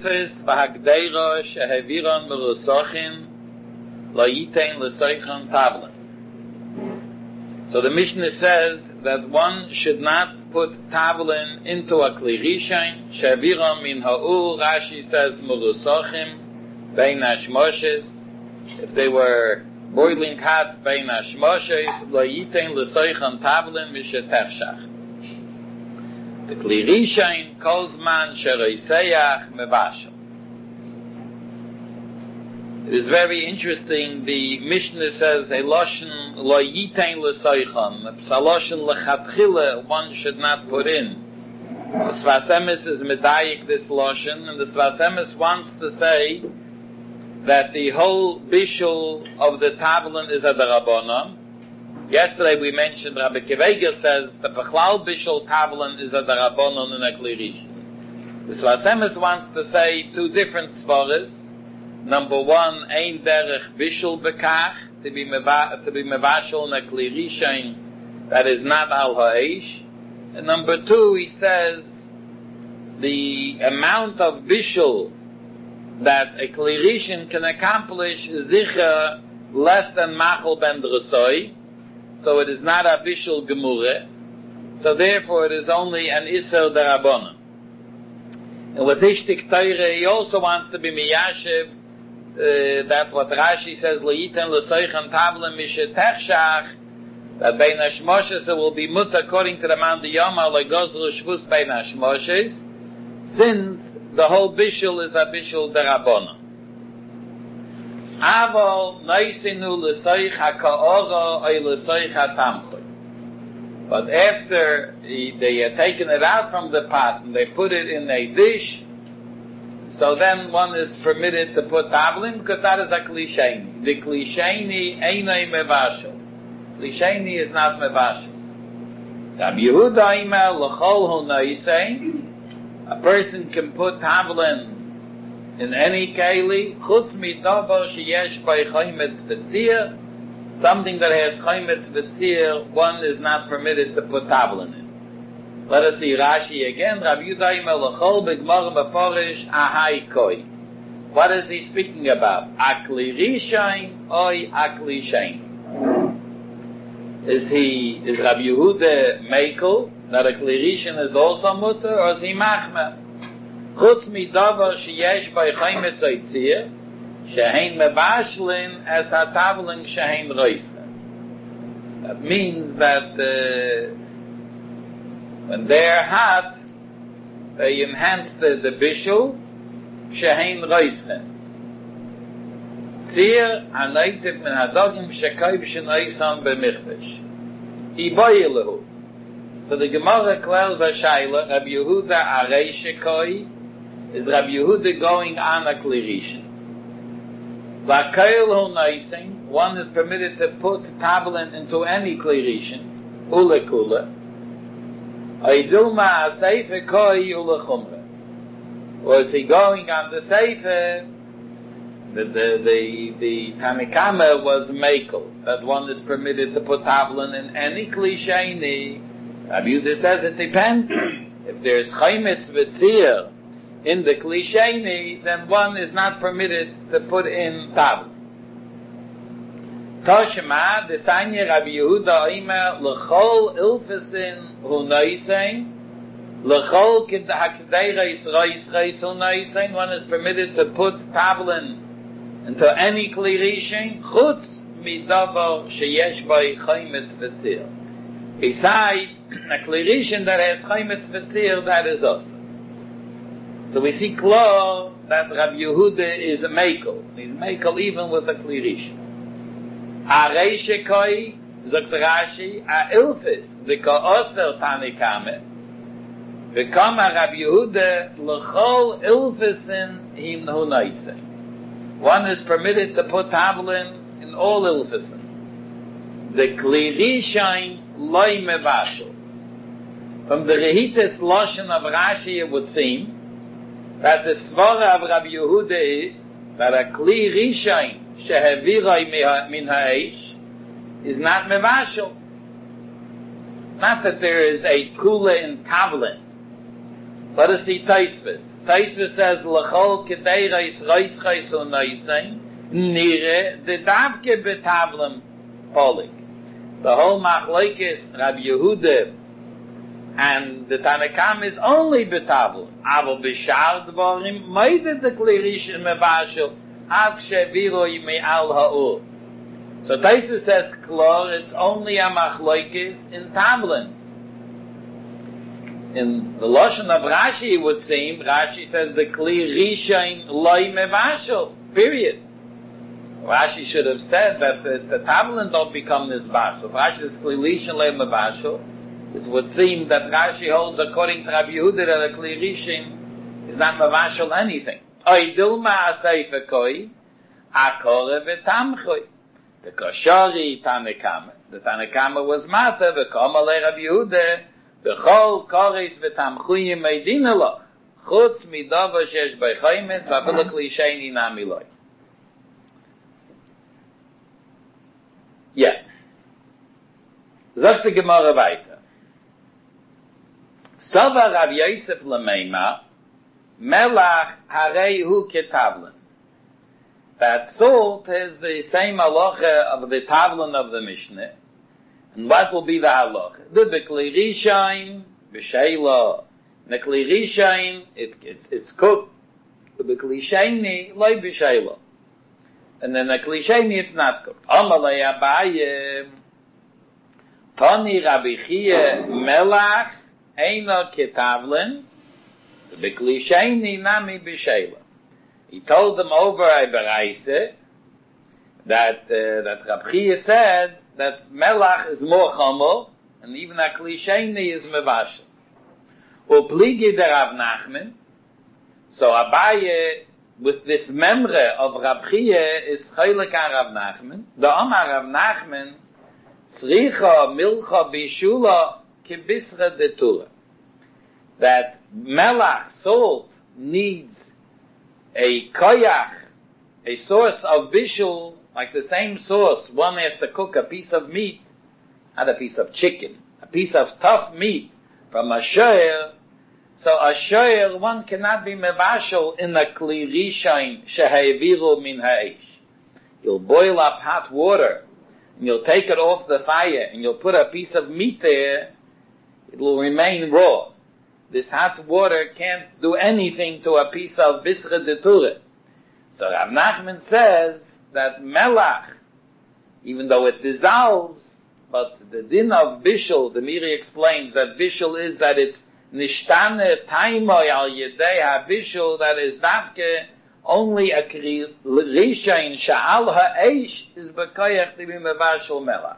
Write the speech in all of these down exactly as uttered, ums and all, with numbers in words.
mitzvahs v'hagdeira sheheviron merusochin lo yitein l'soichan tavlin. So the Mishnah says that one should not put tavlin into a kli rishon, sheheviron min ha'ur, Rashi says merusochin, bein hashmoshes, if they were boiling hot bein hashmoshes, lo yitein l'soichan tavlin mishetechshach. The kli rishon kol zman sheroiseyach mevashel. It is very interesting. The Mishnah says a lashon lo yitein l'soichan. It's a lashon lechatchila one should not put in. The Sfas Emes is medayik this lashon, and the Sfas Emes wants to say that the whole bishul of the tavlin is a derabanan. Yesterday we mentioned Rabbi Kiveger says the Bechlal Bishul Tavlin is a derabanan in a kli rishon. The Sfas Emes wants to say two different svaras. Number one, ein derech bishul bekach, to be meva, to be mevashel in a kli rishon that is not al ha'esh. And number two, he says the amount of bishul that a kli rishon can accomplish is zicher less than machal ben drasoi. So it is not a bishul gemure. So therefore it is only an iser derabanan. And with Ishtik Teire, he also wants to be miyashiv, uh, that what Rashi says, L'yiten l'soichan tavlin mishetechshach, that bein hashmoshes it will be mut according to the amount of yoma, l'gozru shvus bein hashmoshes, since the whole bishul is a bishul derabanan. Aval naisinu l'soich ha'ka'ora oy l'soich ha'tamchoy. But after he, they had taken it out from the pot and they put it in a dish, so then one is permitted to put tavlin because that is a kli sheni. The kli sheni einay mevashel. Kli sheni is not mevashel. Rabbi Yehuda Imer l'chol hu naisei. A person can put tavlin in any keli, chutz midavar sheyesh by chaymetz v'tzir, something that has chaymetz v'tzir, one is not permitted to put tavlin in. Let us see Rashi again. Rabbi Yehuda Melachol b'gmar b'forish ahai koi. What is he speaking about? Akli rishain oi akli shein. Is he, is Rabbi Yehuda mekel that a kli rishain is also mutter, or is he machmer? Chutz midavar sheyesh by chaymetz v'tzir, shehein mevashlin as hatavlin shehein roischa. That means that uh, when they are hot, they enhance the, the bishul shehein roischa. Tzir anoitiv min hadogim shekoyv shenoisam b'michvesh. Iboyilehu. So the Gemara clears a shayla, Rabbi Yehuda arei shekoi, is Rabbi Yehuda going on a kli rishon. V'akoil hu noisin, one is permitted to put tavlin into any kli rishon, ule kula. Oiduma a-seife koi ule chumra. Or is he going on the seife? The, the, the, the Tanakama was mekel, that one is permitted to put tavlin in any kli sheni. Rabbi Yehuda says it depends. If there's chaymetz v'tzir in the kli sheni, then one is not permitted to put in tavlin. Toshma, the Sanya Rabbi Yehuda Oimer, l'chol ilfesin hu noisein, l'chol hakdeira yisrois reis hu noisein, one is permitted to put tavlin into any kli rishon, chutz midavar sheyesh by chaymetz v'tzir. Besides, a kli rishon that has chaymetz v'tzir, that is us. So we see clear that Rabbi Yehuda is a mekel. He's mekel even with a kli rishon. Arei shekoi, sagt Rashi, a ilfis, v'ka oser tanikame, v'kama Rabbi Yehuda, l'chol ilfisin him hu noisei. One is permitted to put tavlin in all ilfisin. The kli rishon loy mevashel. From the Rehites Lashon of Rashi it would seem that the svara of Rabbi Yehuda is that a kli rishon sheheviroi min ha'esh is not mevashel. Not that there is a kula in tavlin. Let us see Tosfos. Taisva says, L'chol kedeirais reischais u'noisein, nire de davke betavlem polik. The whole machlokes, Rabbi Yehuda, and the Tanakam is only betavlem. Aval b'shar dvorim, meide de klirish mevashel, av sheviroi me'al ha'ur. So Taisva says, Klor, it's only a machlokes in tavlem. In the Lashon of Rashi, it would seem, Rashi says the Kli Rishain Loi Mevashel, period. Rashi should have said that the, the Tavlin don't become Nizbah. So if Rashi says Kli Rishain Loi Mevashel, it would seem that Rashi holds, according to Rabbi Yehuda, that a Kli Rishain is not Mevashel anything. Oy Dilma Aseifa Koi, Akore V'tamchoi. The Koshari Tanekama. The Tanekama was Mata, V'koma Le Rabbi Yehuda, B'chol koris v'tamchuyim meidina loch, chutz midava shesh b'chaymet, v'afilu klishayni nami loy. Yeah. Sagt die Gemara weiter. Sova Rav Yosef lemeima, melach harei hu ketavlin. That salt is the same halacha of the tavlin of the Mishnah. And what will be the halacha? The bekli rishain, b'sheila. The kli rishain, it, it, it's cooked. The bekli sheni, loy b'sheila. And then the kli sheni, it's not cooked. Amalei Abaye, Tani Rabbi Chia, melach, eino ketavlin, the bekli sheni, nami b'sheila. He told them over a beraise that, uh, that Rabbi Chia said, that melach is more chomo, and even a klisheni is mevashel. Upligi der Rav Nachman, so Abaye, with this memre of Rav Chia, is chaylik an Rav Nachman. The Omar Rav Nachman, tzricha milcha bishula kibisra de Torah. That melach, salt, needs a koyach, a source of bishul, like the same sauce. One has to cook a piece of meat, not a piece of chicken, a piece of tough meat from a shoyer. So a shoyer, one cannot be mevashel in a kli rishain shehaviru min ha'esh. You'll boil up hot water, and you'll take it off the fire, and you'll put a piece of meat there, it will remain raw. This hot water can't do anything to a piece of bisra de Torah. So Rav Nachman says, that melach, even though it dissolves, but the din of bishul, the Miri explains that bishul is that it's nishtane taimoy al yedei ha-bishul, that is dafke, only a rishain sha'al ha'esh is b'koyach to be mevashul melach.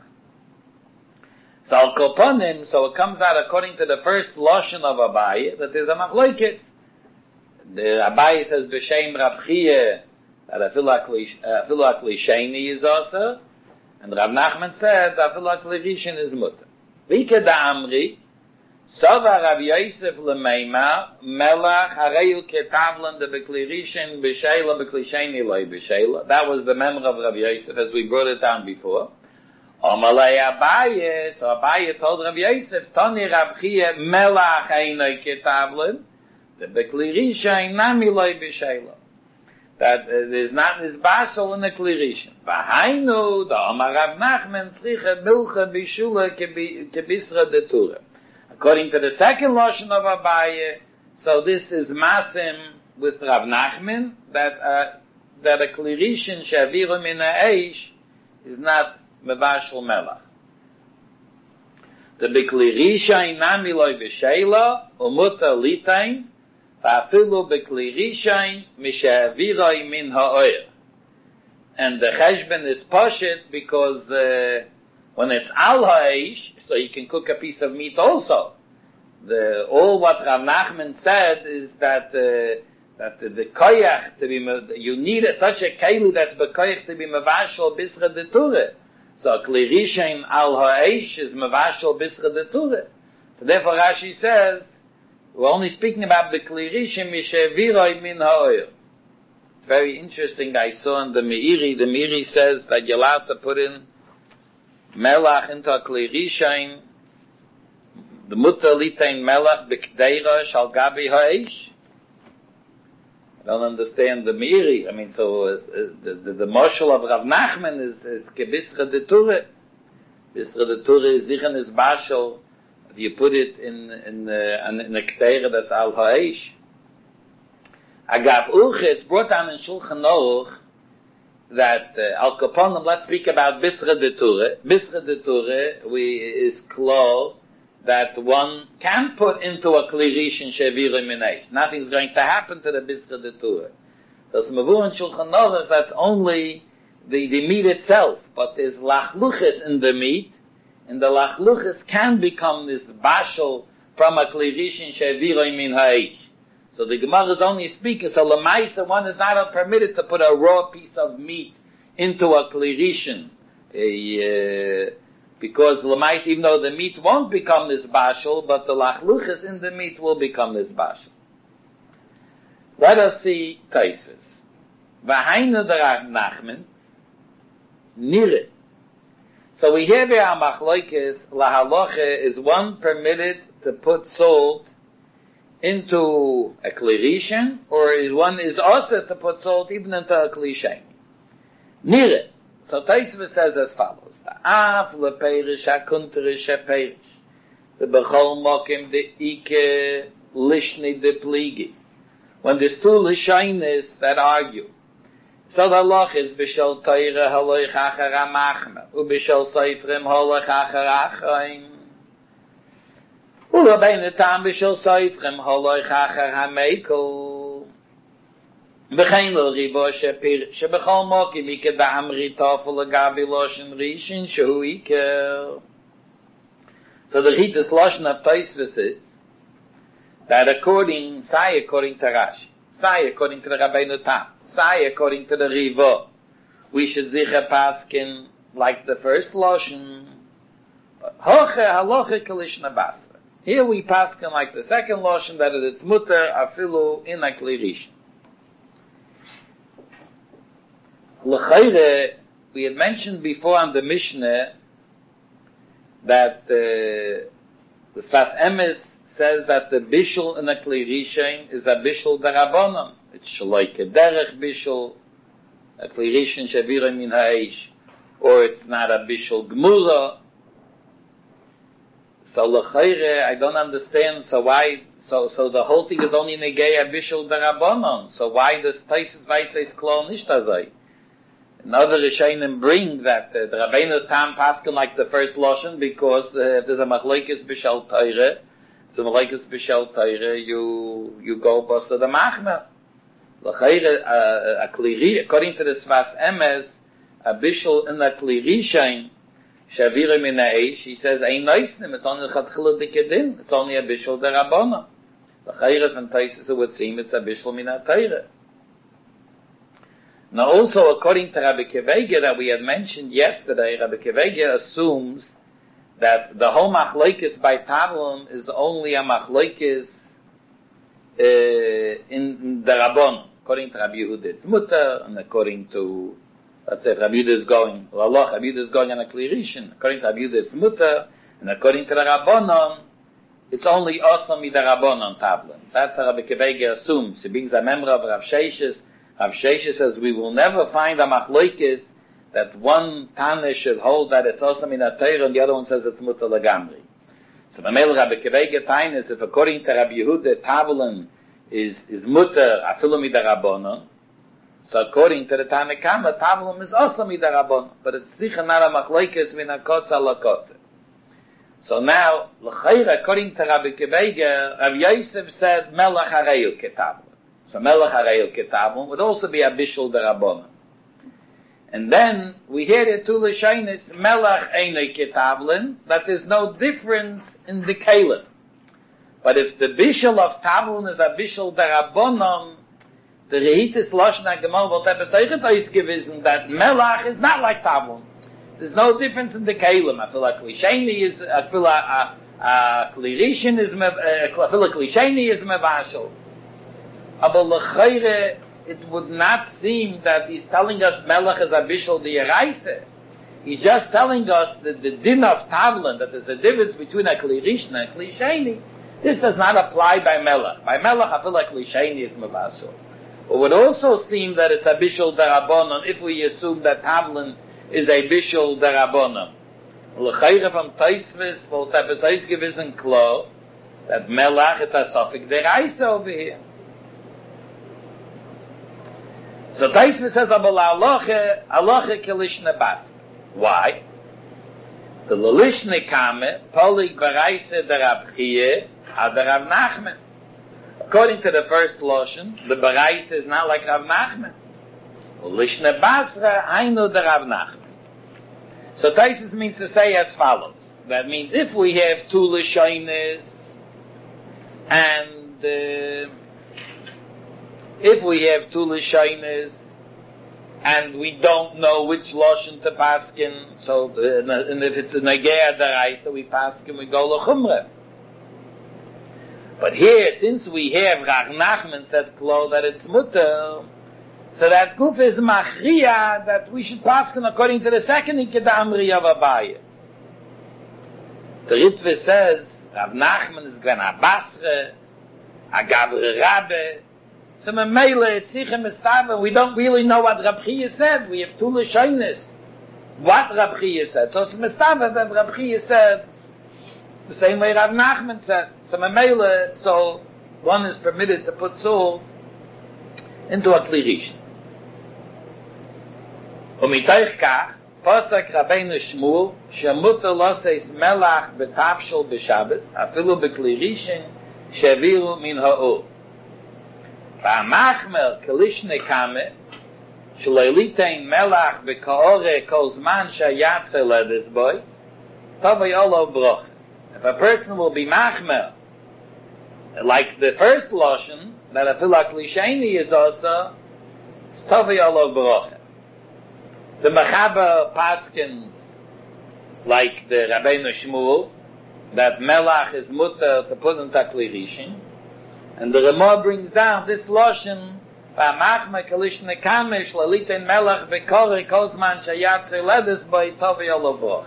So al koponim, so it comes out according to the first lashon of Abaye, that there's a machlokes. The Abaye says b'shem Rav Chia, that afilu akli sheni is also, and Rav Nachman said that afilu akli rishin is mutter. Vike da amri, sova Rav Yosef lemeima, melach hareyu ketavlan de bekli rishin b'sheila bekli sheni loy b'sheila. That was the memory of Rav Yosef, as we brought it down before. Amalei Abaye, so Abaye told Rav Yosef, Tani Rav Chia, melach einoi ketavlan, de bekli rishin nami loy b'sheila. That uh, there's not this basel in the klirishin. V'hainu, the Omar Rav Nachman, tzricha milcha bishula kebisra de Torah. According to the second lashon of Abaye, so this is masim with Rav Nachman, that uh, that a klirishin shaviru min ha'esh is not mevashel melach. The beklirisha inami loy b'sheila, umuta litain, v'afilu beklirishain mishaviroi min ha'oyer. And the cheshbon is poshet because uh, when it's al ha'esh, so you can cook a piece of meat also. The all what Rav Nachman said is that uh, that the, the koyach to be you need a, such a keilu that's bekoyach to be mevashel bisra de Torah. So klirishain al ha'esh is mevashel bisra de Torah. So therefore Rashi says we're only speaking about the klirishim mishaviroi min ha'oyer. It's very interesting. I saw in the Meiri, the Meiri says that you're allowed to put in melach into a klirishain, the mutter litain melach b'kdeira shal gabi ha'esh. I don't understand the Miri. I mean, so uh, the, the, the marshal of Rav Nachman is, is Gebisra de Ture. Bisra de Ture is Zichen is Bashal. If you put it in, in, uh, in a Kteira, that's Al Ha'esh. Agav Uche, it's brought down in Shulchan Aruch that uh, Al Kaponim, let's speak about Bisra de Ture. Bisra de Ture, we, is clear that one can put into a Klirishin Shevira Minay. Nothing's going to happen to the Bisra de Ture. There's Mavu and Shulchan Aruch, that's only the, the meat itself, but there's Lachluches in the meat, and the Lachluches can become this Bashal from a Klirishin Shevira Minay. So the Gemara is only speaking, so Lamaisa, one is not permitted to put a raw piece of meat into a Klirishin, a, uh, because Lamaisa, even though the meat won't become this Bashal, but the Lachluches in the meat will become this Bashal. Let us see Taisvis. V'hainu der Nachman, Nire. So we hear there our Machloikes, Lahaloche, is one permitted to put salt into a Klirishin, or is one is also to put salt even into a Klishen. Nire. So Taisvis says as follows. Af leperish hakunterish haperish. The bechol mokim de ike lishni de pligi. When there's two Lishanis that argue. So the halach is b'shel Torah haloich achar hamachmer, u'b'shel seifrim haloich achar achayim. U'labein etam b'shel seifrim haloich achar hamekel. V'chein l'ribo shepir, shebechol mokim ike da'amri tofel agavi loshen rishin shehu iker. So the Ritas Loshen of Taisvis is that according, say according to Rashi, say according to the Rabbeinu Tam, say according to the Rivo, we should zicha paskin like the first Loshen, hoche haloche kalishna basra. Here we paskin like the second Loshen, that it's mutter afilu in a klirish. L'chayre, we had mentioned before on the Mishnah that uh, the Sfas Emes says that the bishul in a kli rishain is a bishul darabonon. It's shaloi kederech bishul, a kli rishain shavira min ha'esh, or it's not a bishul gmura. So l'chayre, I don't understand. So why? So so the whole thing is only negay a bishul darabonon. So why does Taisus Vaytes klon nicht azay? Another Rishonim bring that uh, the Rabbeinu Tam paskin like the first Loshen because uh, if there's a Machlokes b'shel Torah, it's a Machlokes b'shel Torah, you, you go bust to the Machmer. L'chayre, uh, a kliri, according to the Sfas Emes, a bishul in a kliri shain, shavira min ha'esh, he says, ein noisnim, it's only chatchila dikedin, it's only a bishul derabona. L'chayre, from Taisus it would seem it's a bishul min ha'Torah. Now also, according to Rabbi Kevega that we had mentioned yesterday, Rabbi Kevega assumes that the whole machlokes by Tavlon is only a machlokes uh, in, in the Rabbon. According to Rabbi Yehuda, it's mutter, and according to, let's say, if Rabbi Yehuda is going, Lalach, Rabbi Yehuda is going on a klirishin. According to Rabbi Yehuda, it's mutter, and according to the Rabbonon, it's only awesome with the Rabbonon Tavlon. That's how Rabbi Kevega assumes. He brings a member of Rav Sheshes. Rav Sheshe says we will never find a machlokes that one Tana should hold that it's awesome in a Torah and the other one says it's mutter legamri. So the male Rabbi Kevega Tain is if according to Rabbi Yehuda Tavlon is is mutter afilu midarabonon, so according to the Tana Kama Tavlon is awesome midarabonon, but it's sicher not a machlokes min a kotza la kotza. So now l'chayra according to Rabbi Kevega, Rav Yosef said melach hareil ketavlon. So Melech Hareil Ketavon would also be a Bishul Derabona. And then we hear the two Lashonis, Melech Einei Ketavlin, that there's no difference in the Kalim. But if the Bishul of Tavlin is a Bishul Derabonon, the Rehitis Loshna Gemal will have a Seichet ausgewiesen that Melech is not like Tavlin. There's no difference in the Kalim. I feel like Klisheni is, I feel like Klirishin is, I feel like Klisheni is Mevashel. Aber l'chayre, it would not seem that he's telling us Melech is a bishul d'yeraisa. He's just telling us that the din of Tavlin, that there's a difference between a klirish and a klisheni. This does not apply by Melech. By Melech, I feel like klisheni is mevasul. It would also seem that it's a bishul darabonon if we assume that Tavlin is a bishul darabonon. L'chayre from Tosfos will have a such gewissen klar that melach is a suffix deraisa over here. So Tosfos says abel aloche aloche kelishne bas. Why? The lishne kame polig beraisa derabchie ad Rav Nachman. According to the first lashon, the beraisa is not like Rav Nachman. Lishne basra ainu der Rav Nachman. So Tosfos means to say as follows. That means if we have two lashones, and uh, if we have two lashones, and we don't know which lashon to paskin, so uh, and if it's a negea deraisa, we paskin, we go l'chumra. But here, since we have Rav Nachman said klo that it's mutter, so that guf is machriya that we should paskin according to the second Ikeda of Abaye. The Ritve says Rav Nachman is gwen a basre, a gavre rabbe. So memele etzichem estaven. We don't really know what Rab Chiya said. We have two lashonos. What Rab Chiya said. So it's mestaven that Rab Chiya said the same way Rav Nachman said. So memele, so one is permitted to put salt into a klirish. Umitoich kach, posek Rabbeinu Shmuel, shemuter loseis melach betafshel b'Shabbos, afilu b'klirishin, sheviru min ha'or. V'amachmer kelishne kame, shleilitein melach b'kaore kol zman shayatze ledis boy, tovay olo broch. If a person will be machmer, like the first lashon, that afilu klisheni is also, it's tovay olo broch. The Mechaber paskins, like the Rabbeinu Shmuel, that melach is mutter to put in taklirishin, and the Ramah brings down this lashon, v'amachma kalishne kamesh laliten melach bekori kozman shayatze ledis by tovi olaboch.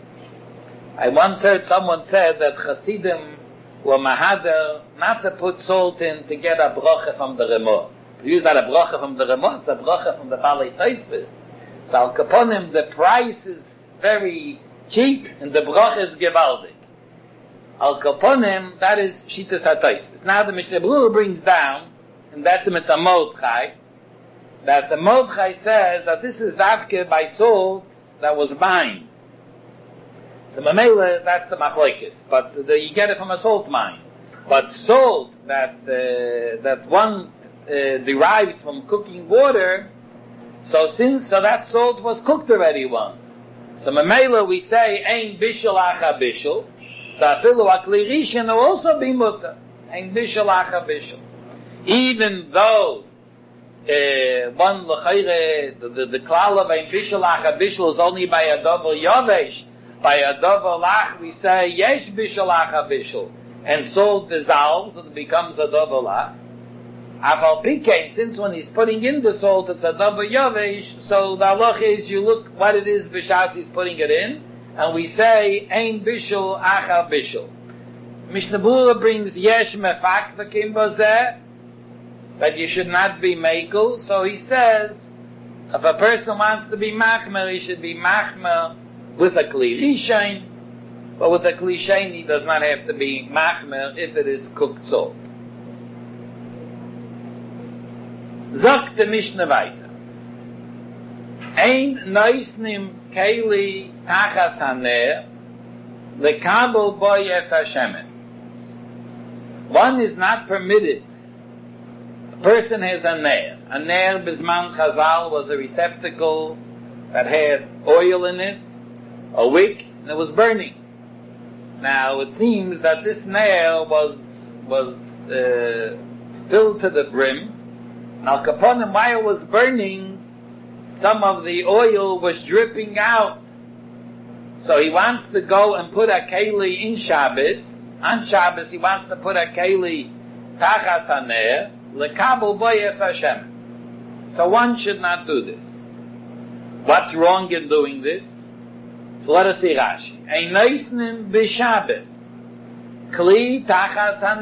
I once heard someone said that Chasidim were mahader not to put salt in to get a bracha from the Ramah. You use that a bracha from the Ramah, it's a bracha from the Balei Tosfos. So al kaponim, the price is very cheap and the bracha is gewaldig. Al kaponim, that is shitas HaTosfos. Now the Mishnah Berurah brings down, and that's a mitzvah Mordechai, that the Mordechai says that this is dafke by salt that was mined. So mamela, that's the machlokes, but the, you get it from a salt mine. But salt that uh, that one uh, derives from cooking water. So since, so that salt was cooked already once. So memela we say, ein bishul acha bishul. So afilu aklirishin will also be mutter. Ein bishul acha bishul. Even though, uh, one l'chayre, the, the, the klal of ein bishul acha bishul is only by a double yovesh. By a double lach we say, yesh bishul acha bishul. And salt dissolves and becomes a double lach. Aval Pikein, since when he's putting in the salt, it's a double yavesh, so the halach is you look what it is b'shas he's putting it in, and we say, ein bishul acha bishul. Mishnah Berurah brings yesh mefak v'kim bozeh, that you should not be mekel, so he says, if a person wants to be machmer, he should be machmer with a kli rishain, but with a kli shain he does not have to be machmer if it is cooked salt. Sagt der Mishnah weiter. Ein neusnim keili tachas haner lekabel boy es hashemen. One is not permitted. A person has a ner. A ner bisman chazal was a receptacle that had oil in it, a wick, and it was burning. Now it seems that this ner was was uh, filled to the brim. Now, kaponim, while it was burning, some of the oil was dripping out. So he wants to go and put a keli in Shabbos. On Shabbos, he wants to put a keli tachas haner lekabel boyes Hashem. So one should not do this. What's wrong in doing this? So let us see Rashi. Ein neusnim b'Shabbos kli tachas haner.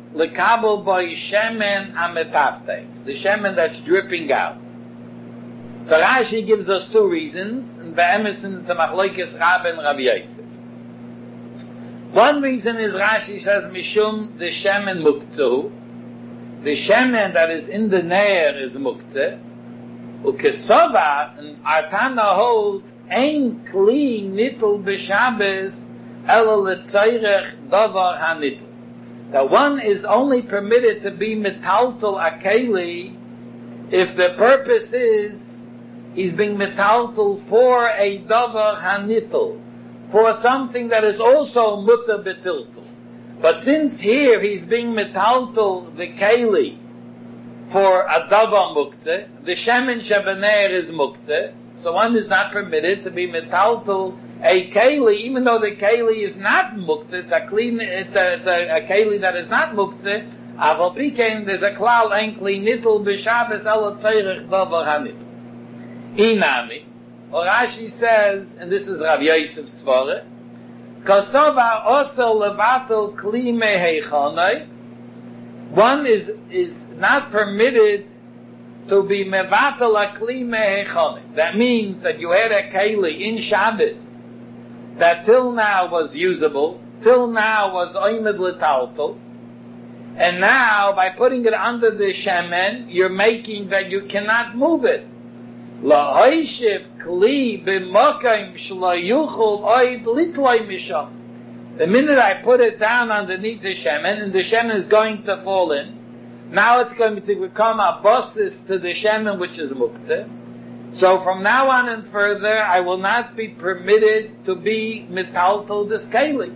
lekabel by shemen ametafte, the shemen that's dripping out. So Rashi gives us two reasons, and be'emesin it's a machlokes Rab and Rabbi Yosef. One reason is Rashi says mishum the shemen muktzeh, the shemen that is in the neir is muktzeh, ukesova, and Artana holds ein kli nitl b'Shabbos ela letzayrech davar hanitl. That one is only permitted to be metaltal akeli if the purpose is he's being metaltal for a davar hanitl, for something that is also mutter betiltul. But since here he's being metaltal the keli for a davar muktzeh, the shemen shebener is muktzeh, so one is not permitted to be metaltal a keli, even though the keli is not muktzeh, it's a clean, it's a, it's a, a keli that is not muktzeh. Aval pikein, there's a klal ein kli nitl b'Shabbos ela tzorech davar hanitl. Inami, or Rashi says, and this is Rav Yosef's svara, Kosova also levatel kli meheichonai, one is, is not permitted to be mevatel a kli meheichonai. That means that you had a keli in Shabbos that till now was usable, till now was oimed letaltal, and now by putting it under the shemen, you're making that you cannot move it. La'oishiv kli b'mokayim shlo yuchol oid litloi misham. The minute I put it down underneath the shemen, and the shemen is going to fall in, now it's going to become a bosses to the shemen, which is muktzeh. So from now on and further, I will not be permitted to be metaltal the scaling.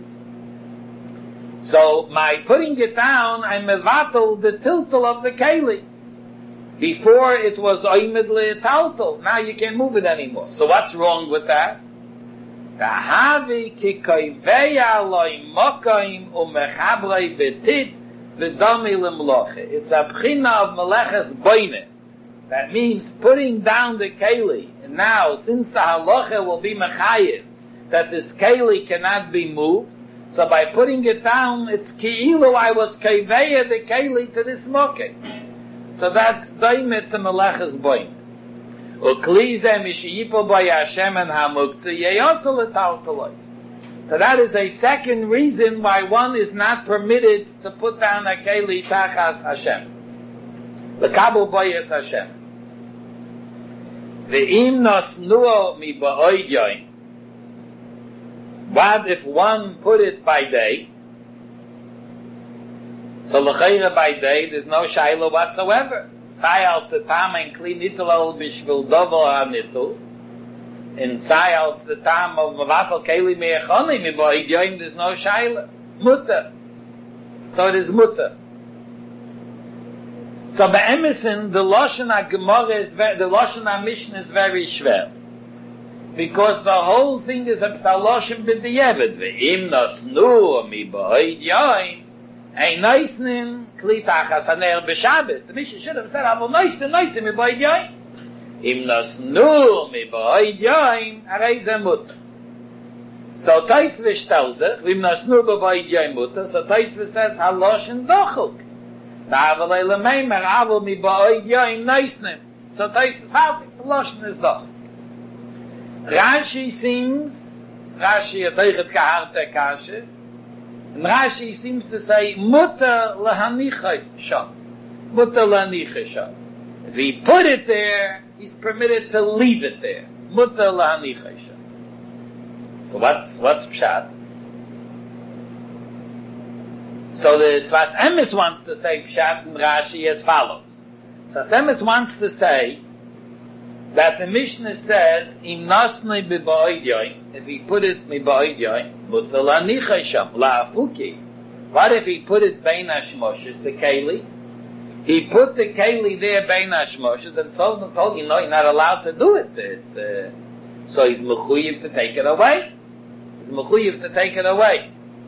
So by putting it down, I'm mevatel the tiltal of the keli. Before it was oimed letaltal. Now you can't move it anymore. So what's wrong with that? Tahavi kikoiveya loy mokoim umechabrei betit v'dami lemloche. It's a bchina of meleches boine. That means putting down the keli. And now, since the halacha will be mechayev, that this keli cannot be moved, so by putting it down, it's ki'ilu I was keiveya the keli to this moke. So that's daimet to meleches boine. Uklize mishiyipo by Hashem and hamuktzeh yeyosu letaltaloi. So that is a second reason why one is not permitted to put down a keli tachas Hashem. The kabul boyes Hashem. Ve'im nosnuo mi ba'oid yoin. What if one put it by day? So l'chayra by day, there's no shayla whatsoever. Sayal tetam and kli nitlal bishvil dovo ha-nitl. In sayal tetam of mavatal keli me'echoni mi ba'oid yoin, there's no shayla. Mutter. So it is mutter. So by Emerson, the Lashon HaGemara is very, the Lashon HaMishnah is very schwer. Because the whole thing is a Psaloshin b'di'evet. Ve'im nosnu mi ba'oid yoin, ein noisnin kli tachas haner b'Shabbos. The Mishnah should have said, Avo noisnin noisnin mi ba'oid yoin. Im nosnu mi ba'oid yoin, arei ze mutter. So Tosfos tells it, Im nosnu mi ba'oid yoin mutter, so Tosfos says, Haloshin dochuk. So Tosfos halting, the Lashon is doch. Rashi seems, Rashi hat euchet geharte kashe, and Rashi seems to say, mutter lehanichai sham. Mutter lehanichai sham. If he put it there, he's permitted to leave it there. Mutter lehanichai sham. So what's, what's pshat? So the Sfas Emes wants to say Pshat and Rashi as follows. Sfas Emes wants to say that the Mishnah says, Im nosnei b'ba'oid yoin, if he put it b'ba'oid yoin, mutar la'nichai sham, la'afuki. What if he put it bein hashmoshes, the keli? He put the keli there bein hashmoshes, and Solomon told you, no, you're not allowed to do it. It's, uh, so he's mechuyev to take it away. He's mechuyev to take it away.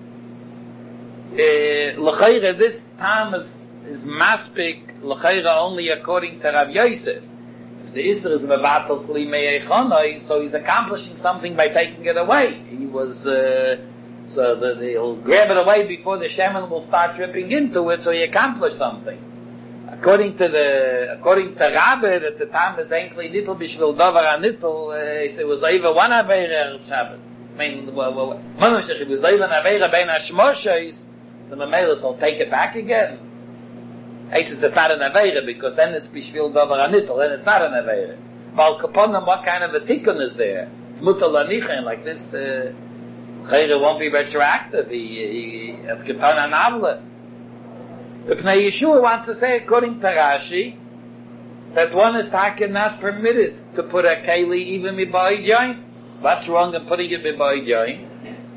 L'chayra, this time is, is maspik, l'chayra only according to Rav Yosef. If the Isser is mevatel kli me'echonoi, so he's accomplishing something by taking it away. He was, uh, So that he'll grab it away before the shemen will start dripping into it, so he accomplished something. According to the, according to Rabbi, at the time is eigentlich nittel bishvil davar anittel, uh, it was over one aveira of Shabbos. I mean, well, Manushach, it was over an aveira bein hashmoshes, so the Melis will take it back again. He says it's not an aveira, because then it's bishvil davar anittel, then it's not an aveira. But kaponim, what kind of a tikkun is there? It's mutal lanichen, like this, uh, Chayre won't be retroactive, he, he, it's getan an avle. The Pnei Yeshua wants to say, according to Rashi, that one is taken not permitted to put a keli even mibai join. What's wrong in putting it mibai join?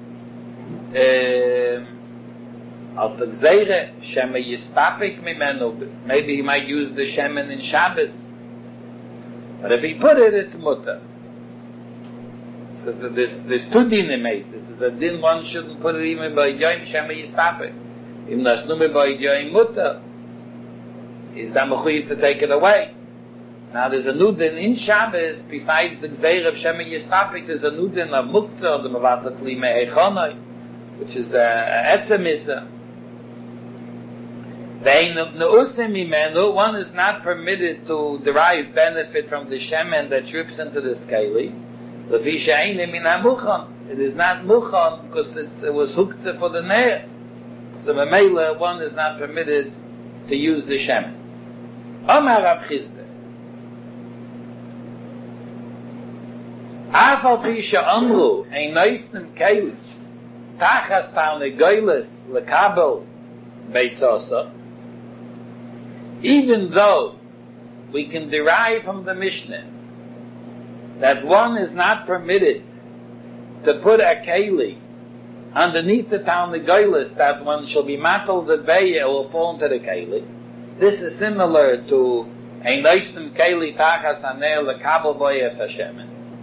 Al tzegzeire, shema yistapik mimenu. Maybe he might use the shemen in Shabbos. But if he put it, it's mutter. So there's, there's two dinim. This is a din one shouldn't put it even by join, shema yistapik. Im das nume by join mutter. Is that mechuyev to take it away? Now there's a nudin in Shabbos, besides the gzeir of shema yistapik, there's a nudin of muktzah, the mavatat li me'echonai, which is a etzemissa. One is not permitted to derive benefit from the shemen that drips into the skeli. It is not muchan because it's, it was huktzah for the ne'er. So Mamela, one is not permitted to use the shemen. Omar Rav Chisda. Afal Pisha Amru, ein neustem Keilis, Tachas Tane Goyles, Lekabel, Beitzosa. Even though we can derive from the Mishnah that one is not permitted to put a Keili underneath the town the goyless, that one shall be matal the beya will fall into the Keili. This is similar to ein neustem Keili tachas hanel lekabel boyes Hashemen.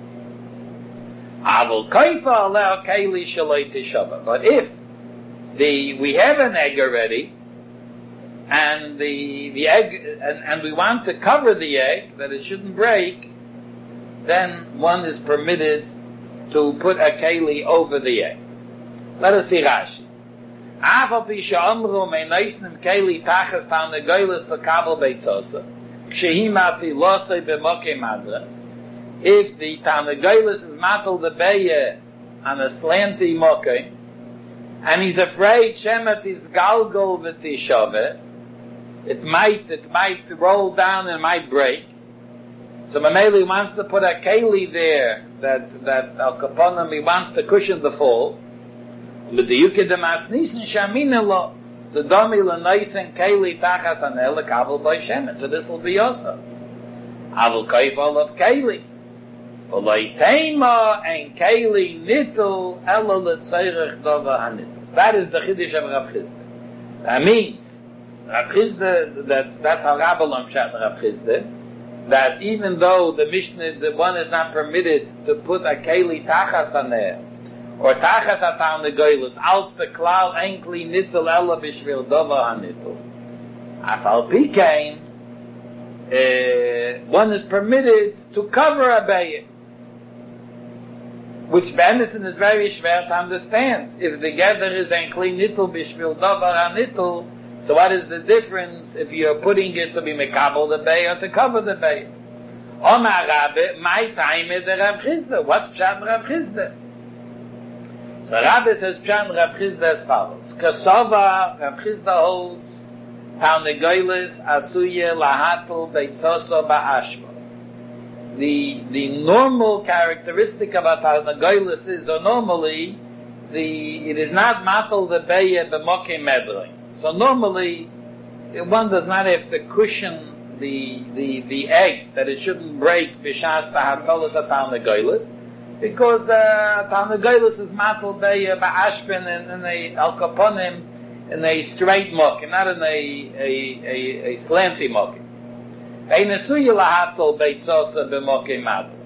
Avol koifa aleo Keili shaloi tishava. But if the we have an egg already, and the the egg and, and we want to cover the egg that it shouldn't break, then one is permitted to put a Keili over the egg. Let us see Rashi. Afal pisha amru me neisnem Keili tachas tan the goyles lekabel beitzosa. Kshehimati losei b'mokei madra. If the tan the goyles is matal the beye on a slanty mokei, and he's afraid shemet is galgol v'tishove, it might it might roll down and might break. So Mameli wants to put a Keili there that that Al Kaponim he wants to cushion the fall. With the Yuke de Masnisen Shaminelo, the Domi Lenoisen Keili Tachas Anel Kabel by Shemen. So this will be also. Avul Kaifal of Keili. Olay Teima and Keili Nittel Elo Letzeirech Dova Hanittel. That is the Chiddush of Rav Chisda. That means Rav Chisda, that that's how Rabbalom Shat Rav Chisda, that even though the Mishnah, the one is not permitted to put a Keili Tachas Anel, or tachas atan the goylus, als the klal enkli nittel ella bishvil dova hanittel. Afal pikein, one is permitted to cover a bayit, which Benison is very schwer to understand. If the gather is enkli nittel bishvil dova hanittel, so what is the difference if you're putting it to be mekabel the bay or to cover the bay? Omar Rabbe, my time is the Rav Chisda. What's Pshat Rav Chisda? So Rabbi says, Pshat Rav Chisda as follows. Kasova, Rav Chisda holds, Tarnegoilis, Asuye, Lahatul, Beitzoso, Ba'ashma. The, the normal characteristic of a Tarnegoilis is, or normally, the, it is not Matal the Beye, B'moke Medling. So normally, one does not have to cushion the, the, the egg, that it shouldn't break, B'shas Tahatolis a Tarnegoilis. Because uh, Tarnegoilis is matal by uh, ba'ashpin in, in a al kaponim in a straight mock, not in a a a, a slanty mock. Ein nesuya lahatal beitzosa b'mockei matal.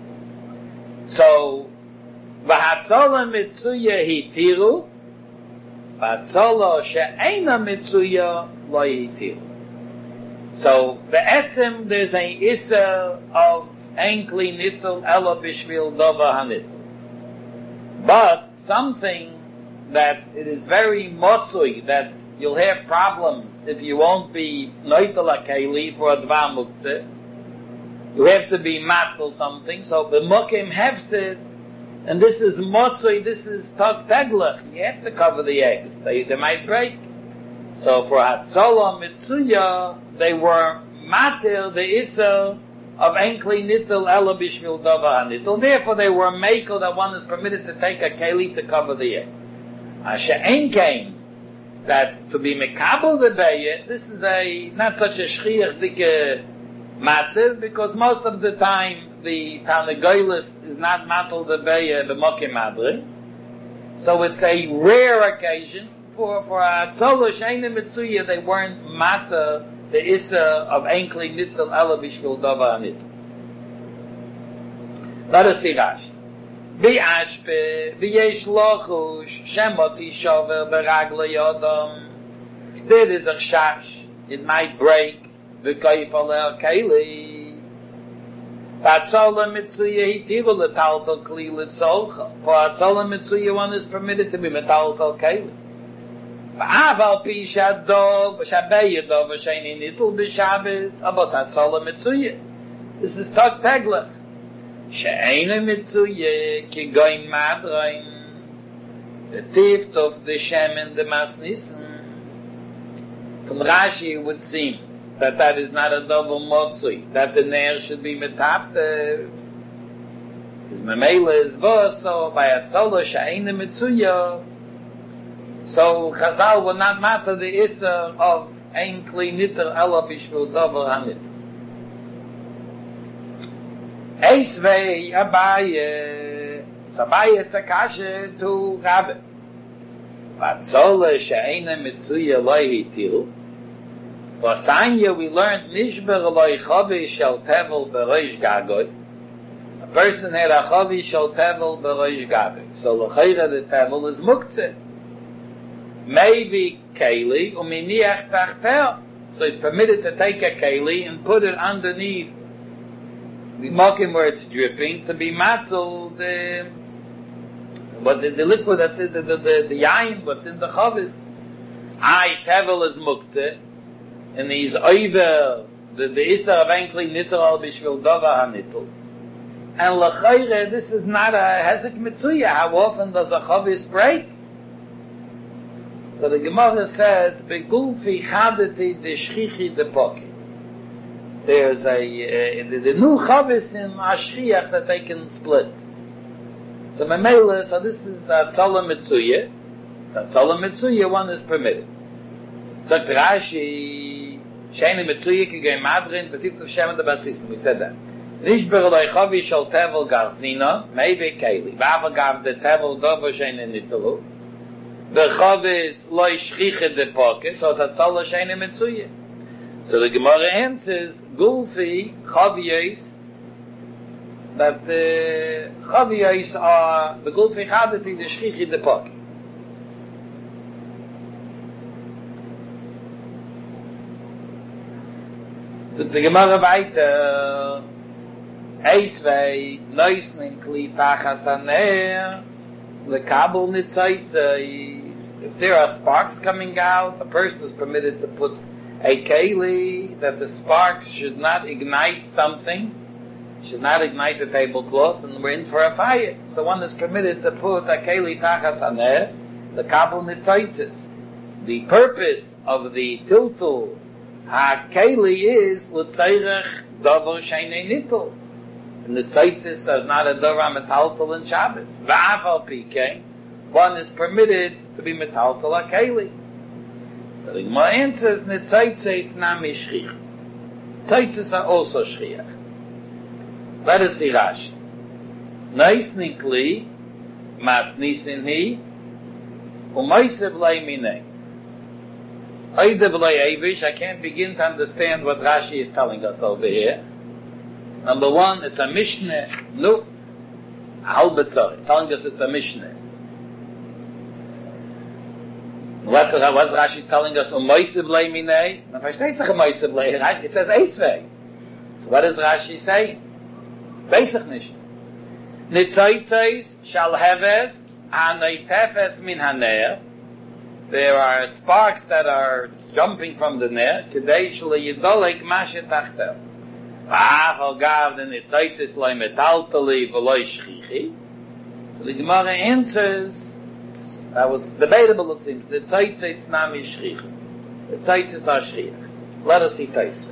So v'hatzola mitzuya hitiru, v'hatzola she'eina mitzuya lo hitiru. So be'etzem there's an issa of enkli nittel ela bishvil dova hanittel. But something that it is very motzui, that you'll have problems if you won't be noitel akeli for a dvar muktzeh. You have to be matzel something, so the mokim hefsid, and this is motzui, this is tog teglach, you have to cover the eggs, they, they might break. So for Hatzolah Mitzuya, they were matil the isel of enkli nittel ela bishvil davar nittel. Therefore, they were mako that one is permitted to take a keli to cover the egg. Asher ein came that to be mekabel the beye, this is a not such a shchiach dike matziv, because most of the time the Tanagoylis is not matel the beye b'mokim madri. So it's a rare occasion. For for Hatzolah Sheina Mitzuya, they weren't mata the issa of enkli nittel ela bishvil davar nittel. Let us see Rashi. Bi ashpe v'yesh lochush shemoti shover beragle yodam. There is a shash, it might break v'koyif aleh keli. Hatzolah Mitzuya hitivu l'taltal kli l'tzolcha. For Hatzolah Mitzuya, one is permitted to be metaltal keli. Aval pi shadov shabei dov sheini nitl b'shabbos abot Hatzolah Mitzuya. This is tog teglach. She'eina Mitzuya ki goin madrain the tift of the shemen the masnissen. From Rashi it would seem that that is not a double motzui, that the ner should be metaftev. His memela is voso by Hatzolah she'eina Mitzuya. So Chazal will not matter the issa of ein kli nittel ela bishvil davar hanittel. Eisvei Abaye, so Abaye is the kasha to Rabbi. Hatzolah she'eina Mitzuya lo hitil. For Sanya we learned nishber lo chavi shel tevel b'roish gagoy. A person had a chavi shel tevel b'roish gagoy. So l'chayra the tevel is muktzeh. Maybe keli uminiach tachtel. So it's permitted to take a keli and put it underneath the mokim where it's dripping to be matzel the but the, the liquid that's in the the, the, the yain what's in the chavis. I tevel is muktzeh, and these oiver the the issa of enkli nittel al bishvil davar hanittel. And l'chayre, this is not a hezek mitzuya. How often does a chavis break? So the Gemara says, "Begulfi chadeti de shchichi de poki." There's a uh, the, the new chavis in ashchiach that they can split. So memela, so this is Hatzolah Mitzuya. Hatzolah Mitzuya, one is permitted. So Rashi, sheini Mitzuya ki gei madrin betiftu shemen de basis. We said that. Nishber lo chavi shel tevel garzina, maybe keli. V'ava gav de tevel dover sheini nitelu. The chavis lo shchiche de poke, so Hatzolah sheini Mitzuya. So the Gemara answers, Gulfi chaviyos, that the chaviyos are the Gulfi chadeti the shchichi de poke. So the Gemara weiter, Eisvei neusnin kli tachas haner, lekabel nitzotzos. If there are sparks coming out, a person is permitted to put a keli, that the sparks should not ignite something, should not ignite the tablecloth, and we're in for a fire. So one is permitted to put a keli tachas haner, the kabel nitzotzos. The purpose of the tiltul ha-keli is l'tzairech davar sheini nittel. And the tzotzos is not a davar metaltal in Shabbos. V'afal pikein, one is permitted to be metaltal ha-keli. So the Gemara answers, Nitzotzos nami shchiach. Tzotzos are also shchiach. Let us see Rashi. Neisnin kli, masnisin hi, u'moisev lei minei. Oidev lei eivish, I can't begin to understand what Rashi is telling us over here. Number one, it's a Mishnah. No, a halbe tzor. Telling us it's a Mishnah. What's, what's Rashi telling us? Um moisev lei minei. Now, versteht sich a moisev lei. It says eisvei. So what does Rashi say? Basic nicht. Nitzotzos shall heves Hanoi tefes min haner. There are sparks that are jumping from the ner. Kedei shlo yidolek mashe tachtel. V'achal gav den itzaitis loy metaltali v'loy shchichi. So the Gemara answers, that was debatable it seems, the itzaitis nami shchichi. The itzaitis are shchichi. Let us see Taisus.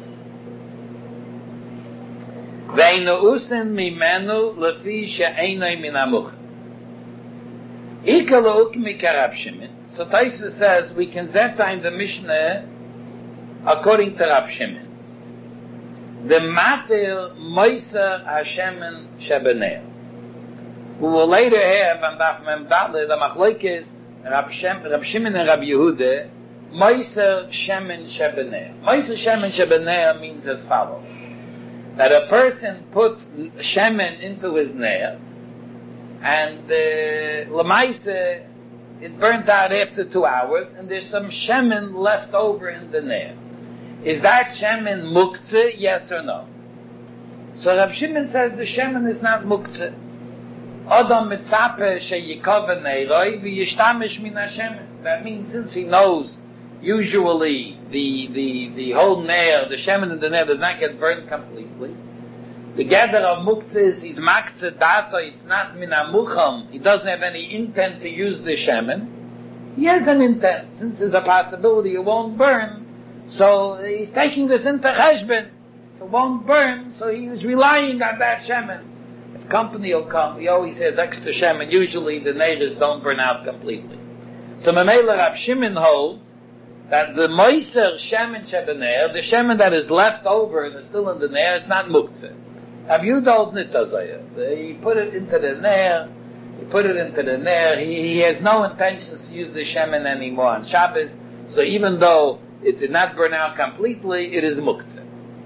Ve'inu usin mimenu lefi she'enoi min amuch. Ikalu ukmi karab Shimon. So Taisus says we can zetzain the Mishnah according to Rab Shimon. The matir moiser hashemen shebener. We will later have on Daf Mem Dalet the machlokes Rab Shimon and Rab Yehuda moiser shemen shebener. Moiser shemen shebener means as follows: that a person put shemen into his ner, and uh, lemaise it burnt out after two hours, and there's some shemen left over in the ner. Is that shemen muktzeh, yes or no? So Rav Shimon says the shemen is not muktzeh. Adam mitzape sheyikove neiroi v'yishtamish min hashemen. That means since he knows usually the the the whole ner, the shemen in the ner does not get burned completely. The gather of muktzeh is he's maktzeh dato, it's not min amucham. He doesn't have any intent to use the shemen. He has an intent. Since there's a possibility it won't burn, so he's taking this into cheshbon. It won't burn, so he was relying on that shemen. If company will come, he always has extra shemen. Usually the neighbors don't burn out completely. So Mamela Rab Shimon holds that the moiser shemen shebener, the shemen that is left over and is still in the ner, is not muktzeh. Rab Yehuda holds nitazayah. He put it into the ner, he put it into the ner, he, he has no intentions to use the shemen anymore on Shabbos, so even though it did not burn out completely, it is muktzeh.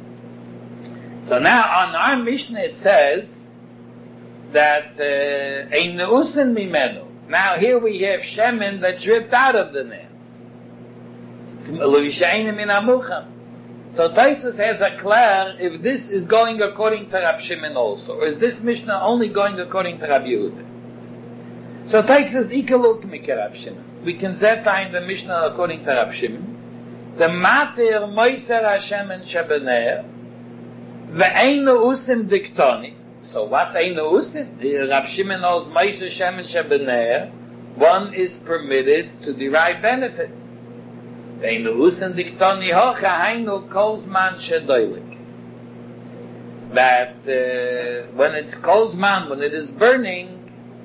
So now on our Mishnah it says that ein neusen mimenu. Now here we have shemen that dripped out of the ner. It's l'vishayin min amucham. So Taisus has a clear if this is going according to Rab Shimon also, or is this Mishnah only going according to Rab Yehuda? So Taisus ikaluk mikar Rab Shimon. We can find the Mishnah according to Rab Shimon. The matir moiser hashemen shebener ve'einu usim diktoni. So what's einu usim? Rab Shimon knows moiser shemen shebener. One is permitted to derive benefit. Ve'einu usim diktoni hocha hainu kolzman shedoilik. That uh, when it's kolzman, when it is burning,